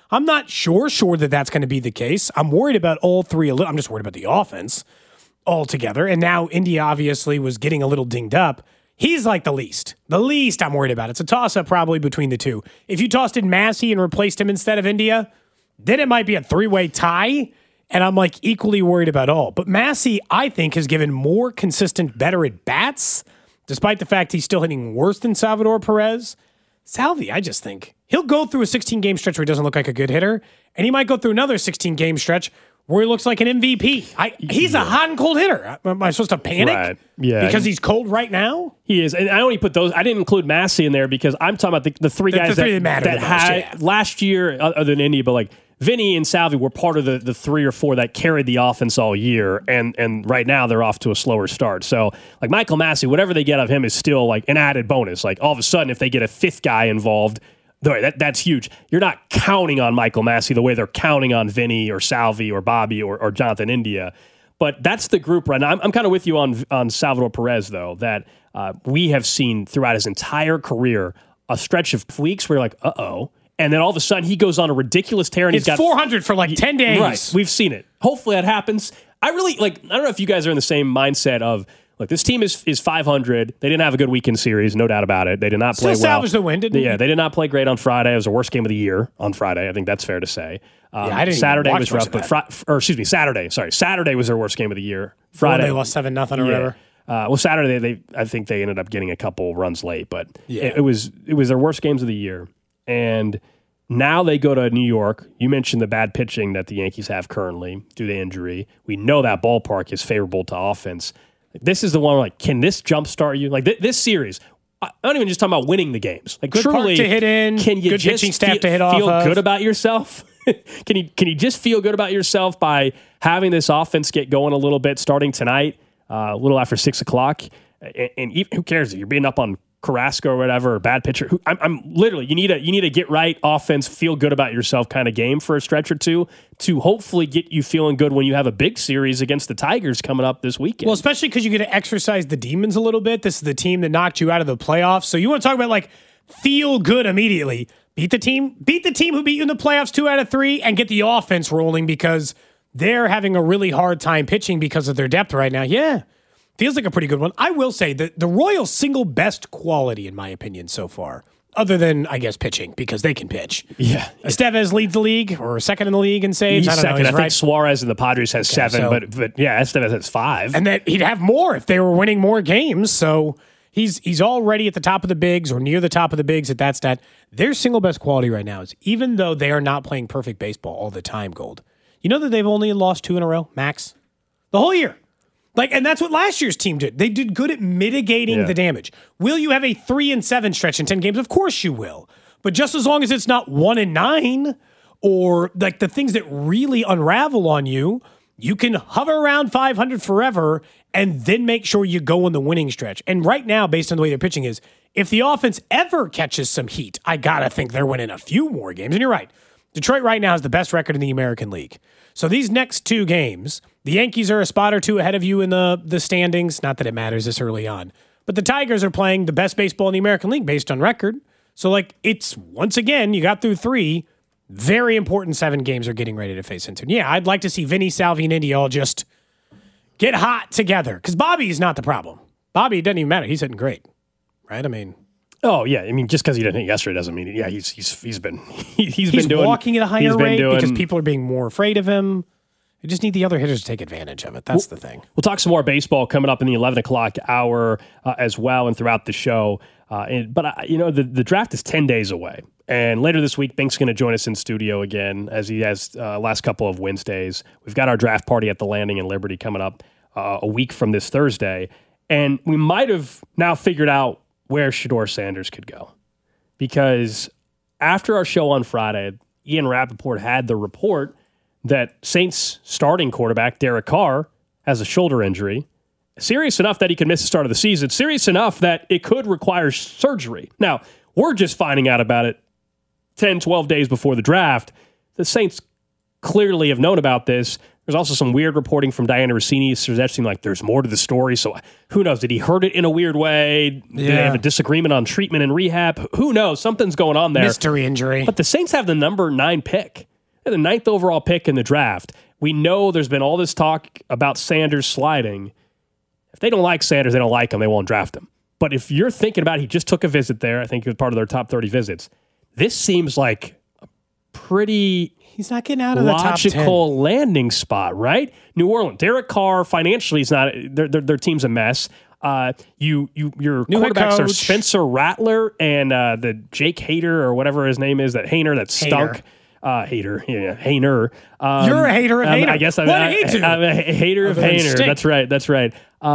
I'm not sure that that's going to be the case. I'm worried about all three. I'm just worried about the offense altogether. And now India obviously was getting a little dinged up. He's like the least I'm worried about. It's a toss-up probably between the two. If you tossed in Massey and replaced him instead of India, then it might be a three-way tie, and I'm like equally worried about all. But Massey, I think, has given more consistent, better at-bats, despite the fact he's still hitting worse than Salvador Perez. Salvi, I just think he'll go through a 16-game stretch where he doesn't look like a good hitter, and he might go through another 16-game stretch where he looks like an MVP. He's a hot and cold hitter. Am I supposed to panic? Right. Yeah. Because he's cold right now? He is. And I only put those. I didn't include Massey in there because I'm talking about the three guys that had last year, other than Indy, but like Vinny and Salvi were part of the three or four that carried the offense all year. And right now they're off to a slower start. So like Michael Massey, whatever they get of him is still like an added bonus. Like all of a sudden, if they get a fifth guy involved, that's huge. You're not counting on Michael Massey the way they're counting on Vinny or Salvi or Bobby or Jonathan India. But that's the group right now. I'm kind of with you on Salvador Perez, though, that we have seen throughout his entire career a stretch of weeks where you're like, uh-oh. And then all of a sudden he goes on a ridiculous tear and he's got 400 for like 10 days. Right. We've seen it. Hopefully that happens. I don't know if you guys are in the same mindset of, look, this team is 500. They didn't have a good weekend series, no doubt about it. They did not play well. Salvaged the win, didn't they? Yeah, they did not play great on Friday. It was the worst game of the year on Friday. I think that's fair to say. I didn't Saturday even was watch rough, Saturday. Sorry, Saturday was their worst game of the year. Friday they lost 7-0 or whatever. Saturday I think they ended up getting a couple runs late, but it was their worst games of the year. And now they go to New York. You mentioned the bad pitching that the Yankees have currently due to injury. We know that ballpark is favorable to offense. This is the one where, like, can this jumpstart you? Like, this series, I'm not even just talking about winning the games. Like, good truly, park to hit in, can you good just pitching staff to hit off feel of. good about yourself? Can you just feel good about yourself by having this offense get going a little bit starting tonight, a little after 6 o'clock? And even, who cares if you're being up on Carrasco or whatever, or bad pitcher? I'm literally, you need a get right offense, feel good about yourself kind of game for a stretch or two to hopefully get you feeling good when you have a big series against the Tigers coming up this weekend. Well, especially because you get to exercise the demons a little bit. This is the team that knocked you out of the playoffs. So you want to talk about like feel good immediately. Beat the team who beat you in the playoffs 2 out of 3 and get the offense rolling because they're having a really hard time pitching because of their depth right now. Yeah. Feels like a pretty good one. I will say that the Royals' single best quality, in my opinion, so far, other than, I guess, pitching, because they can pitch. Yeah. Estevez leads the league, or second in the league in saves. He's I don't second. know. I think Suarez in the Padres has 7, but yeah, Estevez has 5. And that he'd have more if they were winning more games. So he's already at the top of the bigs or near the top of the bigs at that stat. Their single best quality right now is, even though they are not playing perfect baseball all the time, Gold, you know that they've only lost 2 in a row, max? The whole year. And that's what last year's team did. They did good at mitigating the damage. Will you have a 3-7 stretch in 10 games? Of course you will. But just as long as it's not 1-9 or like the things that really unravel on you, you can hover around 500 forever and then make sure you go on the winning stretch. And right now, based on the way they're pitching is, if the offense ever catches some heat, I got to think they're winning a few more games. And you're right. Detroit right now has the best record in the American League. So these next 2 games, the Yankees are a spot or 2 ahead of you in the standings. Not that it matters this early on. But the Tigers are playing the best baseball in the American League based on record. So, it's, once again, you got through 3. Very important 7 games are getting ready to face into. And yeah, I'd like to see Vinny, Salvi, and Indy all just get hot together. Because Bobby is not the problem. Bobby, it doesn't even matter. He's hitting great. Right? I mean... Oh yeah, I mean, just because he didn't hit yesterday doesn't mean he's been walking at a higher rate because people are being more afraid of him. You just need the other hitters to take advantage of it. That's the thing. We'll talk some more baseball coming up in the 11 o'clock hour as well and throughout the show. The draft is 10 days away, and later this week, Bink's going to join us in studio again as he has last couple of Wednesdays. We've got our draft party at the Landing in Liberty coming up a week from this Thursday, and we might have now figured out where Shedeur Sanders could go. Because after our show on Friday, Ian Rappaport had the report that Saints starting quarterback Derek Carr has a shoulder injury, serious enough that he could miss the start of the season, serious enough that it could require surgery. Now, we're just finding out about it 10, 12 days before the draft. The Saints clearly have known about this. There's also some weird reporting from Diana Rossini suggesting like there's more to the story. So who knows? Did he hurt it in a weird way? Did they have a disagreement on treatment and rehab? Who knows? Something's going on there. Mystery injury. But the Saints have the number 9 pick. They're the 9th overall pick in the draft. We know there's been all this talk about Sanders sliding. If they don't like Sanders, they don't like him. They won't draft him. But if you're thinking about it, he just took a visit there. I think he was part of their top 30 visits. This seems like a pretty... He's not getting out of the top 10. Logical landing spot, right? New Orleans. Derek Carr financially is not. Their team's a mess. Your quarterbacks are Spencer Rattler and the Jake Hader or whatever his name is. That Hainer that stunk. Hater, yeah, Hainer. You're a hater of Hainer. I guess I'm a hater of Hainer. That's right.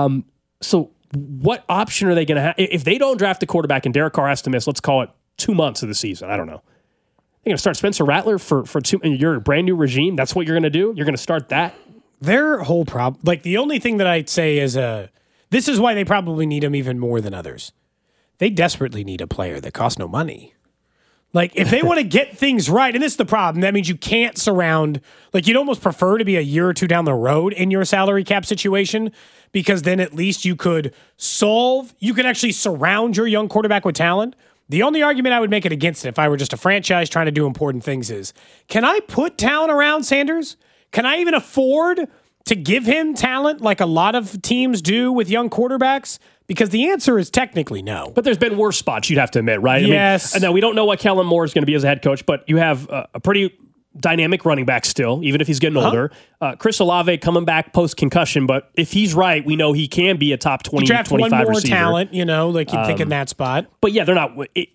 So what option are they going to have if they don't draft a quarterback and Derek Carr has to miss? Let's call it 2 months of the season. I don't know. You're going to start Spencer Rattler for your brand new regime? That's what you're going to do? You're going to start that? Their whole problem, like the only thing that I'd say is this is why they probably need him even more than others. They desperately need a player that costs no money. Like if they want to get things right, and this is the problem, that means you can't surround, like you'd almost prefer to be a year or two down the road in your salary cap situation because then at least you could actually surround your young quarterback with talent. The only argument I would make it against it if I were just a franchise trying to do important things is, can I put talent around Sanders? Can I even afford to give him talent like a lot of teams do with young quarterbacks? Because the answer is technically no. But there's been worse spots, you'd have to admit, right? Yes. I mean, now, we don't know what Kellen Moore is going to be as a head coach, but you have a pretty dynamic running back still, even if he's getting older. Chris Olave coming back post-concussion, but if he's right, we know he can be a top 20, 25 receiver. Draft one more talent, like you'd think in that spot. But yeah, they're not...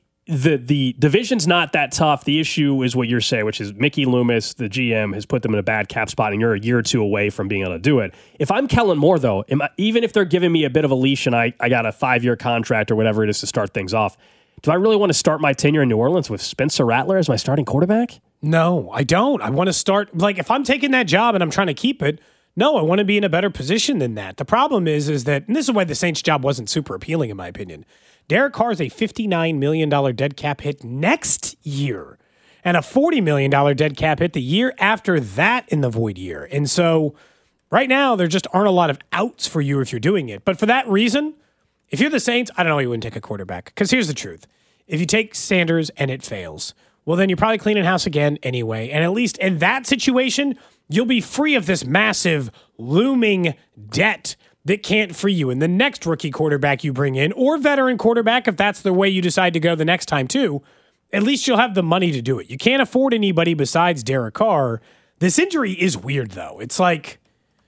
The division's not that tough. The issue is what you're saying, which is Mickey Loomis, the GM, has put them in a bad cap spot, and you're a year or two away from being able to do it. If I'm Kellen Moore, though, even if they're giving me a bit of a leash and I got a 5-year contract or whatever it is to start things off, do I really want to start my tenure in New Orleans with Spencer Rattler as my starting quarterback? No, I don't. I want to start, like, if I'm taking that job and I'm trying to keep it, no, I want to be in a better position than that. The problem is that, and this is why the Saints job wasn't super appealing in my opinion, Derek Carr is a $59 million dead cap hit next year and a $40 million dead cap hit the year after that in the void year. And so right now, there just aren't a lot of outs for you if you're doing it. But for that reason, if you're the Saints, I don't know, you wouldn't take a quarterback. Because here's the truth. If you take Sanders and it fails, well, then you're probably cleaning house again anyway. And at least in that situation, you'll be free of this massive looming debt that can't free you. And the next rookie quarterback you bring in, or veteran quarterback, if that's the way you decide to go the next time too, at least you'll have the money to do it. You can't afford anybody besides Derek Carr. This injury is weird, though. It's like,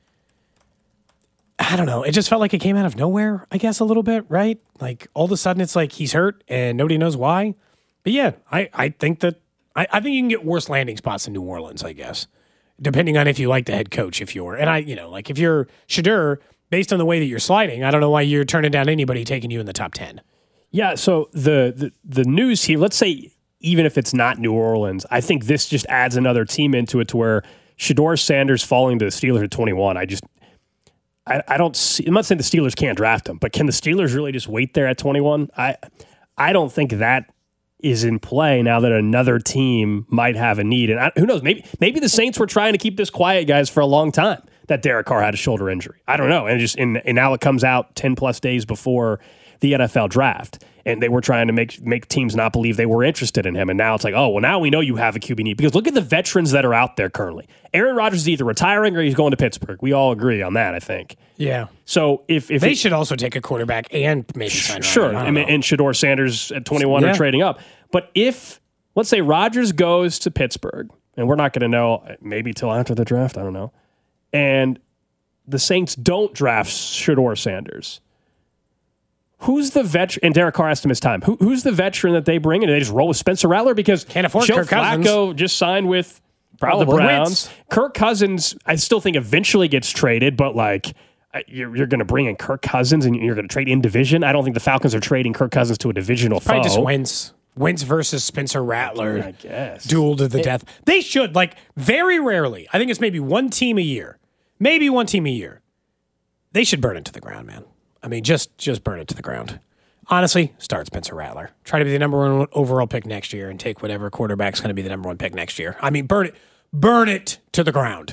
I don't know. It just felt like it came out of nowhere, I guess, a little bit, right? Like, all of a sudden, it's like he's hurt and nobody knows why. But yeah, I think that, I think you can get worse landing spots in New Orleans, I guess, depending on if you like the head coach, if you're, and like if you're Shedeur, based on the way that you're sliding, I don't know why you're turning down anybody taking you in the top 10. Yeah, so the news here, let's say even if it's not New Orleans, I think this just adds another team into it to where Shedeur Sanders falling to the Steelers at 21, I don't see, I'm not saying the Steelers can't draft him, but can the Steelers really just wait there at 21? I don't think that is in play now that another team might have a need. And who knows, maybe the Saints were trying to keep this quiet, guys, for a long time, that Derek Carr had a shoulder injury. I don't know. And now it comes out 10 plus days before the NFL draft. And they were trying to make teams not believe they were interested in him. And now it's like, oh, well, now we know you have a QB need. Because look at the veterans that are out there currently. Aaron Rodgers is either retiring or he's going to Pittsburgh. We all agree on that, I think. Yeah. So if they should also take a quarterback and maybe sign sure. And Shedeur Sanders at 21 are trading up. But if, let's say Rodgers goes to Pittsburgh, and we're not going to know maybe till after the draft, I don't know, and the Saints don't draft Shedeur Sanders, who's the veteran? And Derek Carr has to miss time. Who's the veteran that they bring in? And they just roll with Spencer Rattler because can't afford Joe Kirk Cousins. Flacco just signed with the Browns. Kirk Cousins, I still think eventually gets traded, but like you're going to bring in Kirk Cousins and you're going to trade in division. I don't think the Falcons are trading Kirk Cousins to a divisional foe. Probably just Wentz versus Spencer Rattler. I guess. Duel to the death. They should, like, very rarely. I think it's maybe one team a year. Maybe one team a year. They should burn it to the ground, man. I mean, just burn it to the ground. Honestly, start Spencer Rattler. Try to be the number one overall pick next year and take whatever quarterback's going to be the number one pick next year. I mean, burn it to the ground.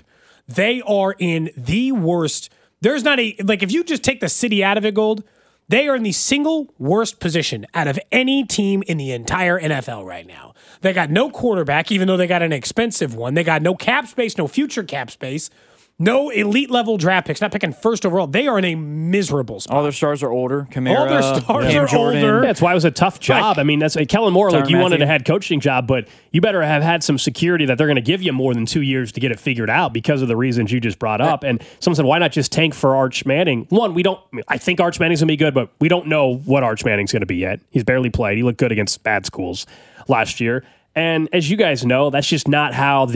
They are in the worst. There's not if you just take the city out of it, Gold, they are in the single worst position out of any team in the entire NFL right now. They got no quarterback, even though they got an expensive one. They got no cap space, no future cap space. No elite level draft picks, not picking first overall. They are in a miserable spot. All their stars are older. Kamara, all their stars are Jordan. older. Yeah, that's why it was a tough job. I mean, that's Kellen Moore. Like you wanted a head coaching job, but you better have had some security that they're going to give you more than 2 years to get it figured out because of the reasons you just brought up. And someone said, why not just tank for Arch Manning? One, I think Arch Manning's going to be good, but we don't know what Arch Manning's going to be yet. He's barely played. He looked good against bad schools last year. And as you guys know, that's just not how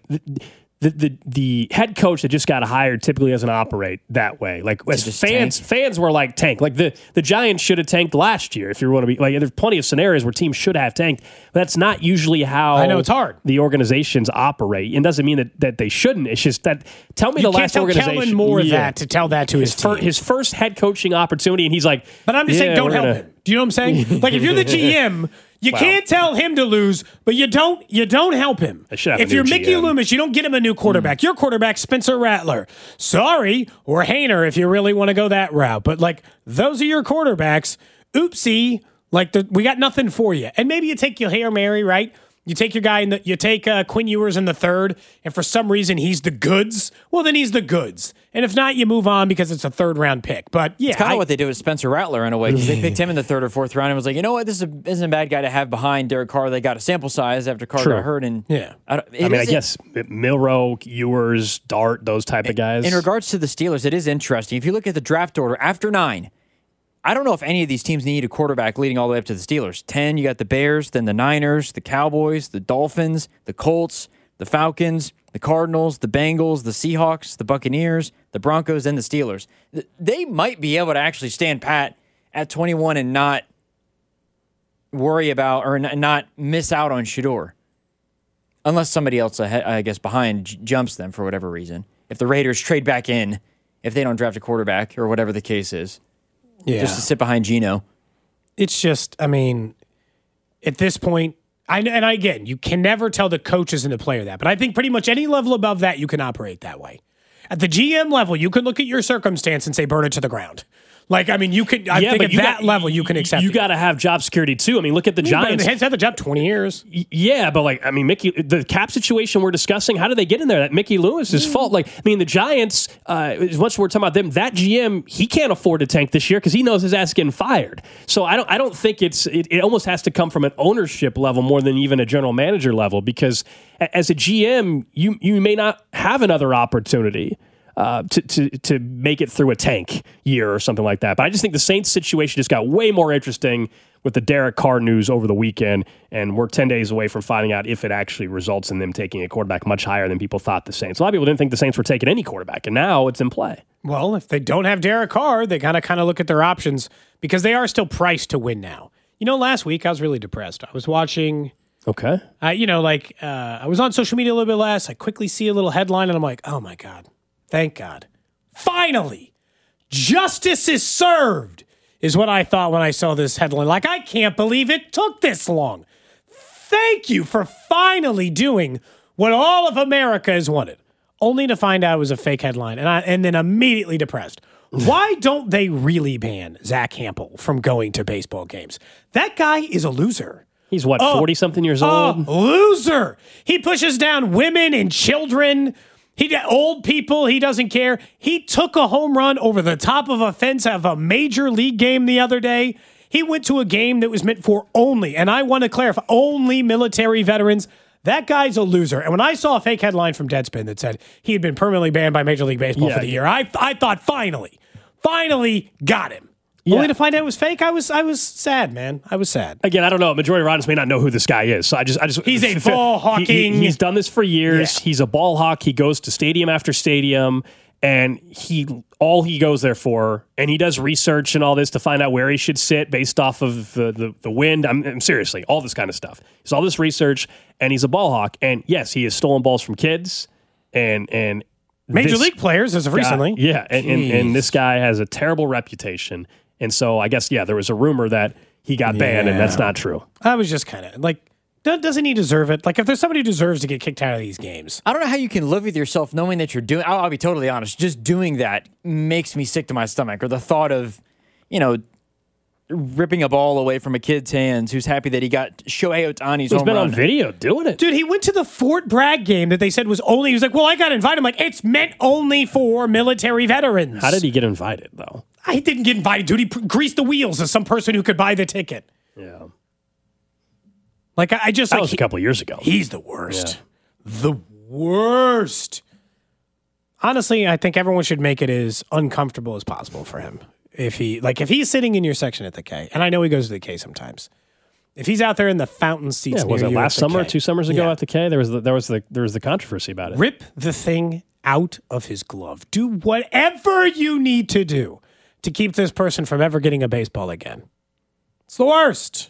the head coach that just got hired typically doesn't operate that way. Like as fans were like tank. Like the Giants should have tanked last year if you want to be like. There's plenty of scenarios where teams should have tanked, but that's not usually how I know it's hard. The organizations operate. It doesn't mean that they shouldn't. It's just that tell me the last organization. You can't tell Kellen Moore that to tell that to his team. His first head coaching opportunity, and he's like, but I'm just saying, don't help him. Do you know what I'm saying? Like if you're the GM. You can't tell him to lose, but you don't help him. If you're Mickey Loomis, you don't get him a new quarterback. Your quarterback's Spencer Rattler. Sorry, or Hainer if you really want to go that route. But like those are your quarterbacks. Oopsie, we got nothing for you. And maybe you take your Hail Mary, right? You take your guy you take Quinn Ewers in the third, and for some reason he's the goods. Well, then he's the goods. And if not, you move on because it's a third-round pick. But yeah, it's kind of what they did with Spencer Rattler in a way because they picked him in the third or fourth round and was like, you know what, this isn't a bad guy to have behind Derek Carr. They got a sample size after Carr got hurt, and I guess Milroe, Ewers, Dart, those type of guys. In regards to the Steelers, it is interesting. If you look at the draft order after 9. I don't know if any of these teams need a quarterback leading all the way up to the Steelers. 10, you got the Bears, then the Niners, the Cowboys, the Dolphins, the Colts, the Falcons, the Cardinals, the Bengals, the Seahawks, the Buccaneers, the Broncos, and the Steelers. They might be able to actually stand pat at 21 and not worry about or not miss out on Shedeur. Unless somebody else, I guess, behind jumps them for whatever reason. If the Raiders trade back in, if they don't draft a quarterback or whatever the case is. Just to sit behind Geno. It's just, I mean, at this point, again, you can never tell the coaches and the player that, but I think pretty much any level above that, you can operate that way. At the GM level, you can look at your circumstance and say, burn it to the ground. Like, I mean, you could. I think at that level, you can accept. You got to have job security too. I mean, look at the Giants. He's had the job 20 years. Yeah, but like, I mean, the cap situation we're discussing. How did they get in there? That Mickey Loomis' fault. Like, I mean, the Giants. As much as we're talking about them, that GM he can't afford to tank this year because he knows his ass getting fired. So I don't think it almost has to come from an ownership level more than even a general manager level because as a GM, you may not have another opportunity. To make it through a tank year or something like that. But I just think the Saints situation just got way more interesting with the Derek Carr news over the weekend, and we're 10 days away from finding out if it actually results in them taking a quarterback much higher than people thought the Saints. A lot of people didn't think the Saints were taking any quarterback, and now it's in play. Well, if they don't have Derek Carr, they gotta kind of look at their options because they are still priced to win now. You know, last week I was really depressed. I was watching... Okay. I was on social media a little bit less. I quickly see a little headline, and I'm like, oh my God. Thank God. Finally, justice is served, is what I thought when I saw this headline. Like, I can't believe it took this long. Thank you for finally doing what all of America has wanted, only to find out it was a fake headline, and then immediately depressed. Why don't they really ban Zach Hampel from going to baseball games? That guy is a loser. He's what, 40-something years old? A loser. He pushes down women and children. Old people, he doesn't care. He took a home run over the top of a fence of a major league game the other day. He went to a game that was meant for only, and I want to clarify, only military veterans. That guy's a loser. And when I saw a fake headline from Deadspin that said he had been permanently banned by Major League Baseball for the year, I thought finally got him. Yeah. Only to find out it was fake. I was sad, man. I was sad. Again, I don't know. Majority of audience may not know who this guy is. So I just he's a ball hawking. He's done this for years. Yeah. He's a ball hawk. He goes to stadium after stadium, and he goes there for, and he does research and all this to find out where he should sit based off of the wind. I'm seriously, all this kind of stuff. He's all this research, and he's a ball hawk. And yes, he has stolen balls from kids and Major League players as of recently. Yeah, and this guy has a terrible reputation. And so I guess, there was a rumor that he got banned, and that's not true. I was just kind of like, Doesn't he deserve it? Like, if there's somebody who deserves to get kicked out of these games. I don't know how you can live with yourself knowing that you're doing... I'll be totally honest. Just doing that makes me sick to my stomach. Or the thought of, ripping a ball away from a kid's hands who's happy that he got Shohei Ohtani's home run. He's been on video doing it. Dude, he went to the Fort Bragg game that they said was only... He was like, well, I got invited. I'm like, it's meant only for military veterans. How did he get invited, though? I didn't get invited, dude. He greased the wheels of some person who could buy the ticket. Yeah. Like, I just... That was a couple years ago. He's the worst. Yeah. The worst. Honestly, I think everyone should make it as uncomfortable as possible for him. If he's sitting in your section at the K, and I know he goes to the K sometimes. If he's out there in the fountain seats, was it last summer, 2 summers ago at the K? There was the controversy about it. Rip the thing out of his glove. Do whatever you need to do to keep this person from ever getting a baseball again. It's the worst.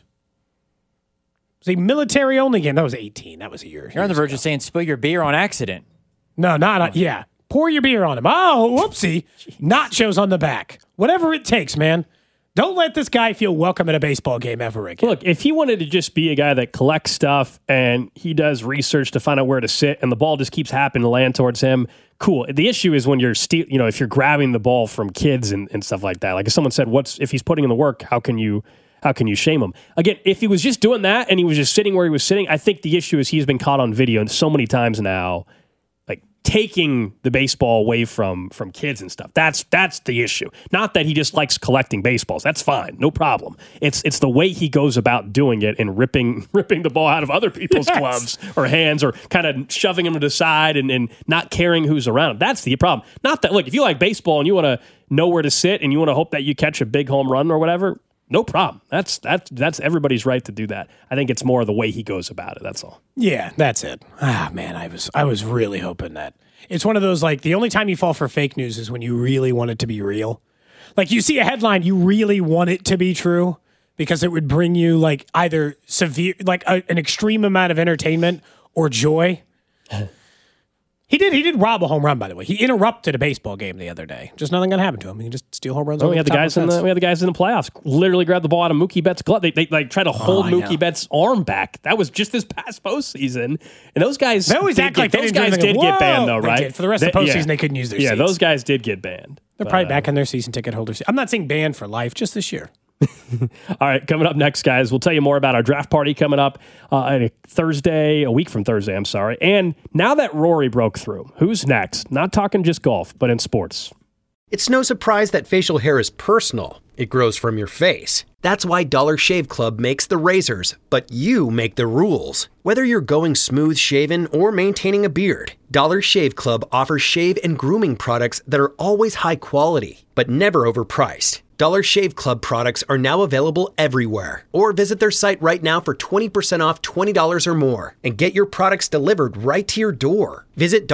It was a military only game. That was 18. That was a year. You're on the verge of saying spill your beer on accident. No, yeah. Pour your beer on him. Oh, whoopsie. Nachos on the back. Whatever it takes, man. Don't let this guy feel welcome at a baseball game ever again. Look, if he wanted to just be a guy that collects stuff and he does research to find out where to sit and the ball just keeps happening to land towards him, cool. The issue is when you're if you're grabbing the ball from kids and stuff like that. Like if someone said, if he's putting in the work, how can you shame him? Again, if he was just doing that and he was just sitting where he was sitting, I think the issue is he's been caught on video so many times now, like taking the baseball away from kids and stuff. That's the issue. Not that he just likes collecting baseballs. That's fine. No problem. It's the way he goes about doing it and ripping the ball out of other people's gloves or hands or kind of shoving them to the side and not caring who's around him. That's the problem. Not that, look, if you like baseball and you want to know where to sit and you want to hope that you catch a big home run or whatever, no problem. That's everybody's right to do that. I think it's more the way he goes about it. That's all. Yeah, that's it. Ah, man, I was really hoping that. It's one of those, like, the only time you fall for fake news is when you really want it to be real. Like, you see a headline, you really want it to be true because it would bring you, like, either severe, like, an extreme amount of entertainment or joy. He did rob a home run, by the way. He interrupted a baseball game the other day. Just nothing gonna happen to him. He can just steal home runs. We had the guys in the playoffs literally grab the ball out of Mookie Betts' glove. They like try to hold Mookie Betts' arm back. That was just this past postseason. And those guys, they always act like those guys did get banned though, right? For the rest of the postseason, they couldn't use their seats. Yeah, those guys did get banned. They're probably back in their season ticket holders. I'm not saying banned for life, just this year. All right, coming up next, guys, we'll tell you more about our draft party coming up a week from Thursday, I'm sorry. And now that Rory broke through, who's next? Not talking just golf, but in sports. It's no surprise that facial hair is personal. It grows from your face. That's why Dollar Shave Club makes the razors, but you make the rules. Whether you're going smooth shaven or maintaining a beard, Dollar Shave Club offers shave and grooming products that are always high quality, but never overpriced. Dollar Shave Club products are now available everywhere. Or visit their site right now for 20% off $20 or more and get your products delivered right to your door. Visit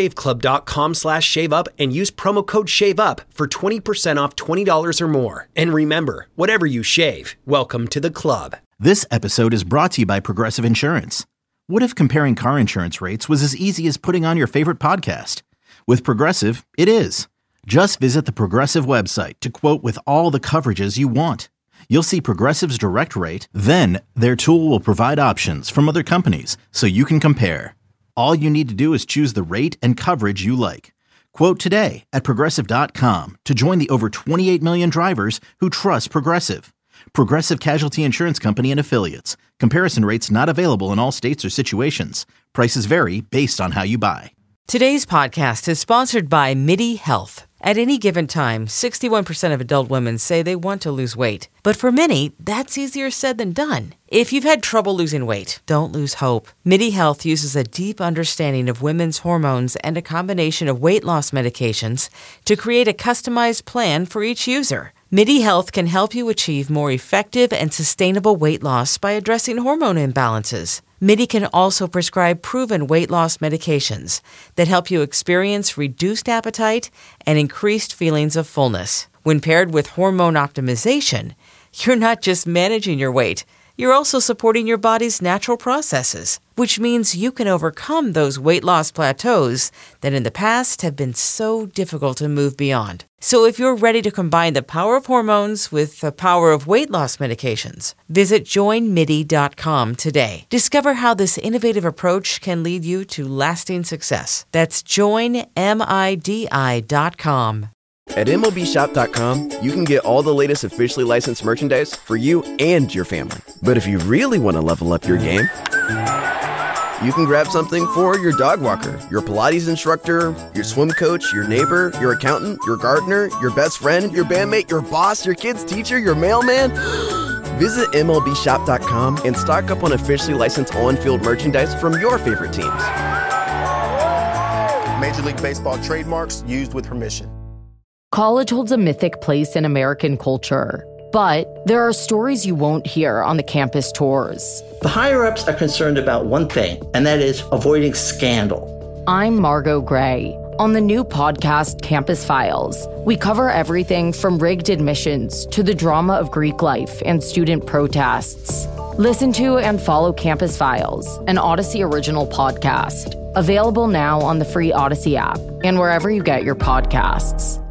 dollarshaveclub.com/shaveup and use promo code SHAVEUP for 20% off $20 or more. And remember, whatever you shave, welcome to the club. This episode is brought to you by Progressive Insurance. What if comparing car insurance rates was as easy as putting on your favorite podcast? With Progressive, it is. Just visit the Progressive website to quote with all the coverages you want. You'll see Progressive's direct rate, then their tool will provide options from other companies so you can compare. All you need to do is choose the rate and coverage you like. Quote today at Progressive.com to join the over 28 million drivers who trust Progressive. Progressive Casualty Insurance Company and Affiliates. Comparison rates not available in all states or situations. Prices vary based on how you buy. Today's podcast is sponsored by MIDI Health. At any given time, 61% of adult women say they want to lose weight. But for many, that's easier said than done. If you've had trouble losing weight, don't lose hope. MIDI Health uses a deep understanding of women's hormones and a combination of weight loss medications to create a customized plan for each user. MIDI Health can help you achieve more effective and sustainable weight loss by addressing hormone imbalances. MIDI can also prescribe proven weight loss medications that help you experience reduced appetite and increased feelings of fullness. When paired with hormone optimization, you're not just managing your weight, You're also supporting your body's natural processes, which means you can overcome those weight loss plateaus that in the past have been so difficult to move beyond. So if you're ready to combine the power of hormones with the power of weight loss medications, visit joinmidi.com today. Discover how this innovative approach can lead you to lasting success. That's joinmidi.com. At MLBshop.com, you can get all the latest officially licensed merchandise for you and your family. But if you really want to level up your game, you can grab something for your dog walker, your Pilates instructor, your swim coach, your neighbor, your accountant, your gardener, your best friend, your bandmate, your boss, your kid's teacher, your mailman. Visit MLBshop.com and stock up on officially licensed on-field merchandise from your favorite teams. Major League Baseball trademarks used with permission. College holds a mythic place in American culture, but there are stories you won't hear on the campus tours. The higher-ups are concerned about one thing, and that is avoiding scandal. I'm Margot Gray. On the new podcast, Campus Files, we cover everything from rigged admissions to the drama of Greek life and student protests. Listen to and follow Campus Files, an Odyssey original podcast. Available now on the free Odyssey app and wherever you get your podcasts.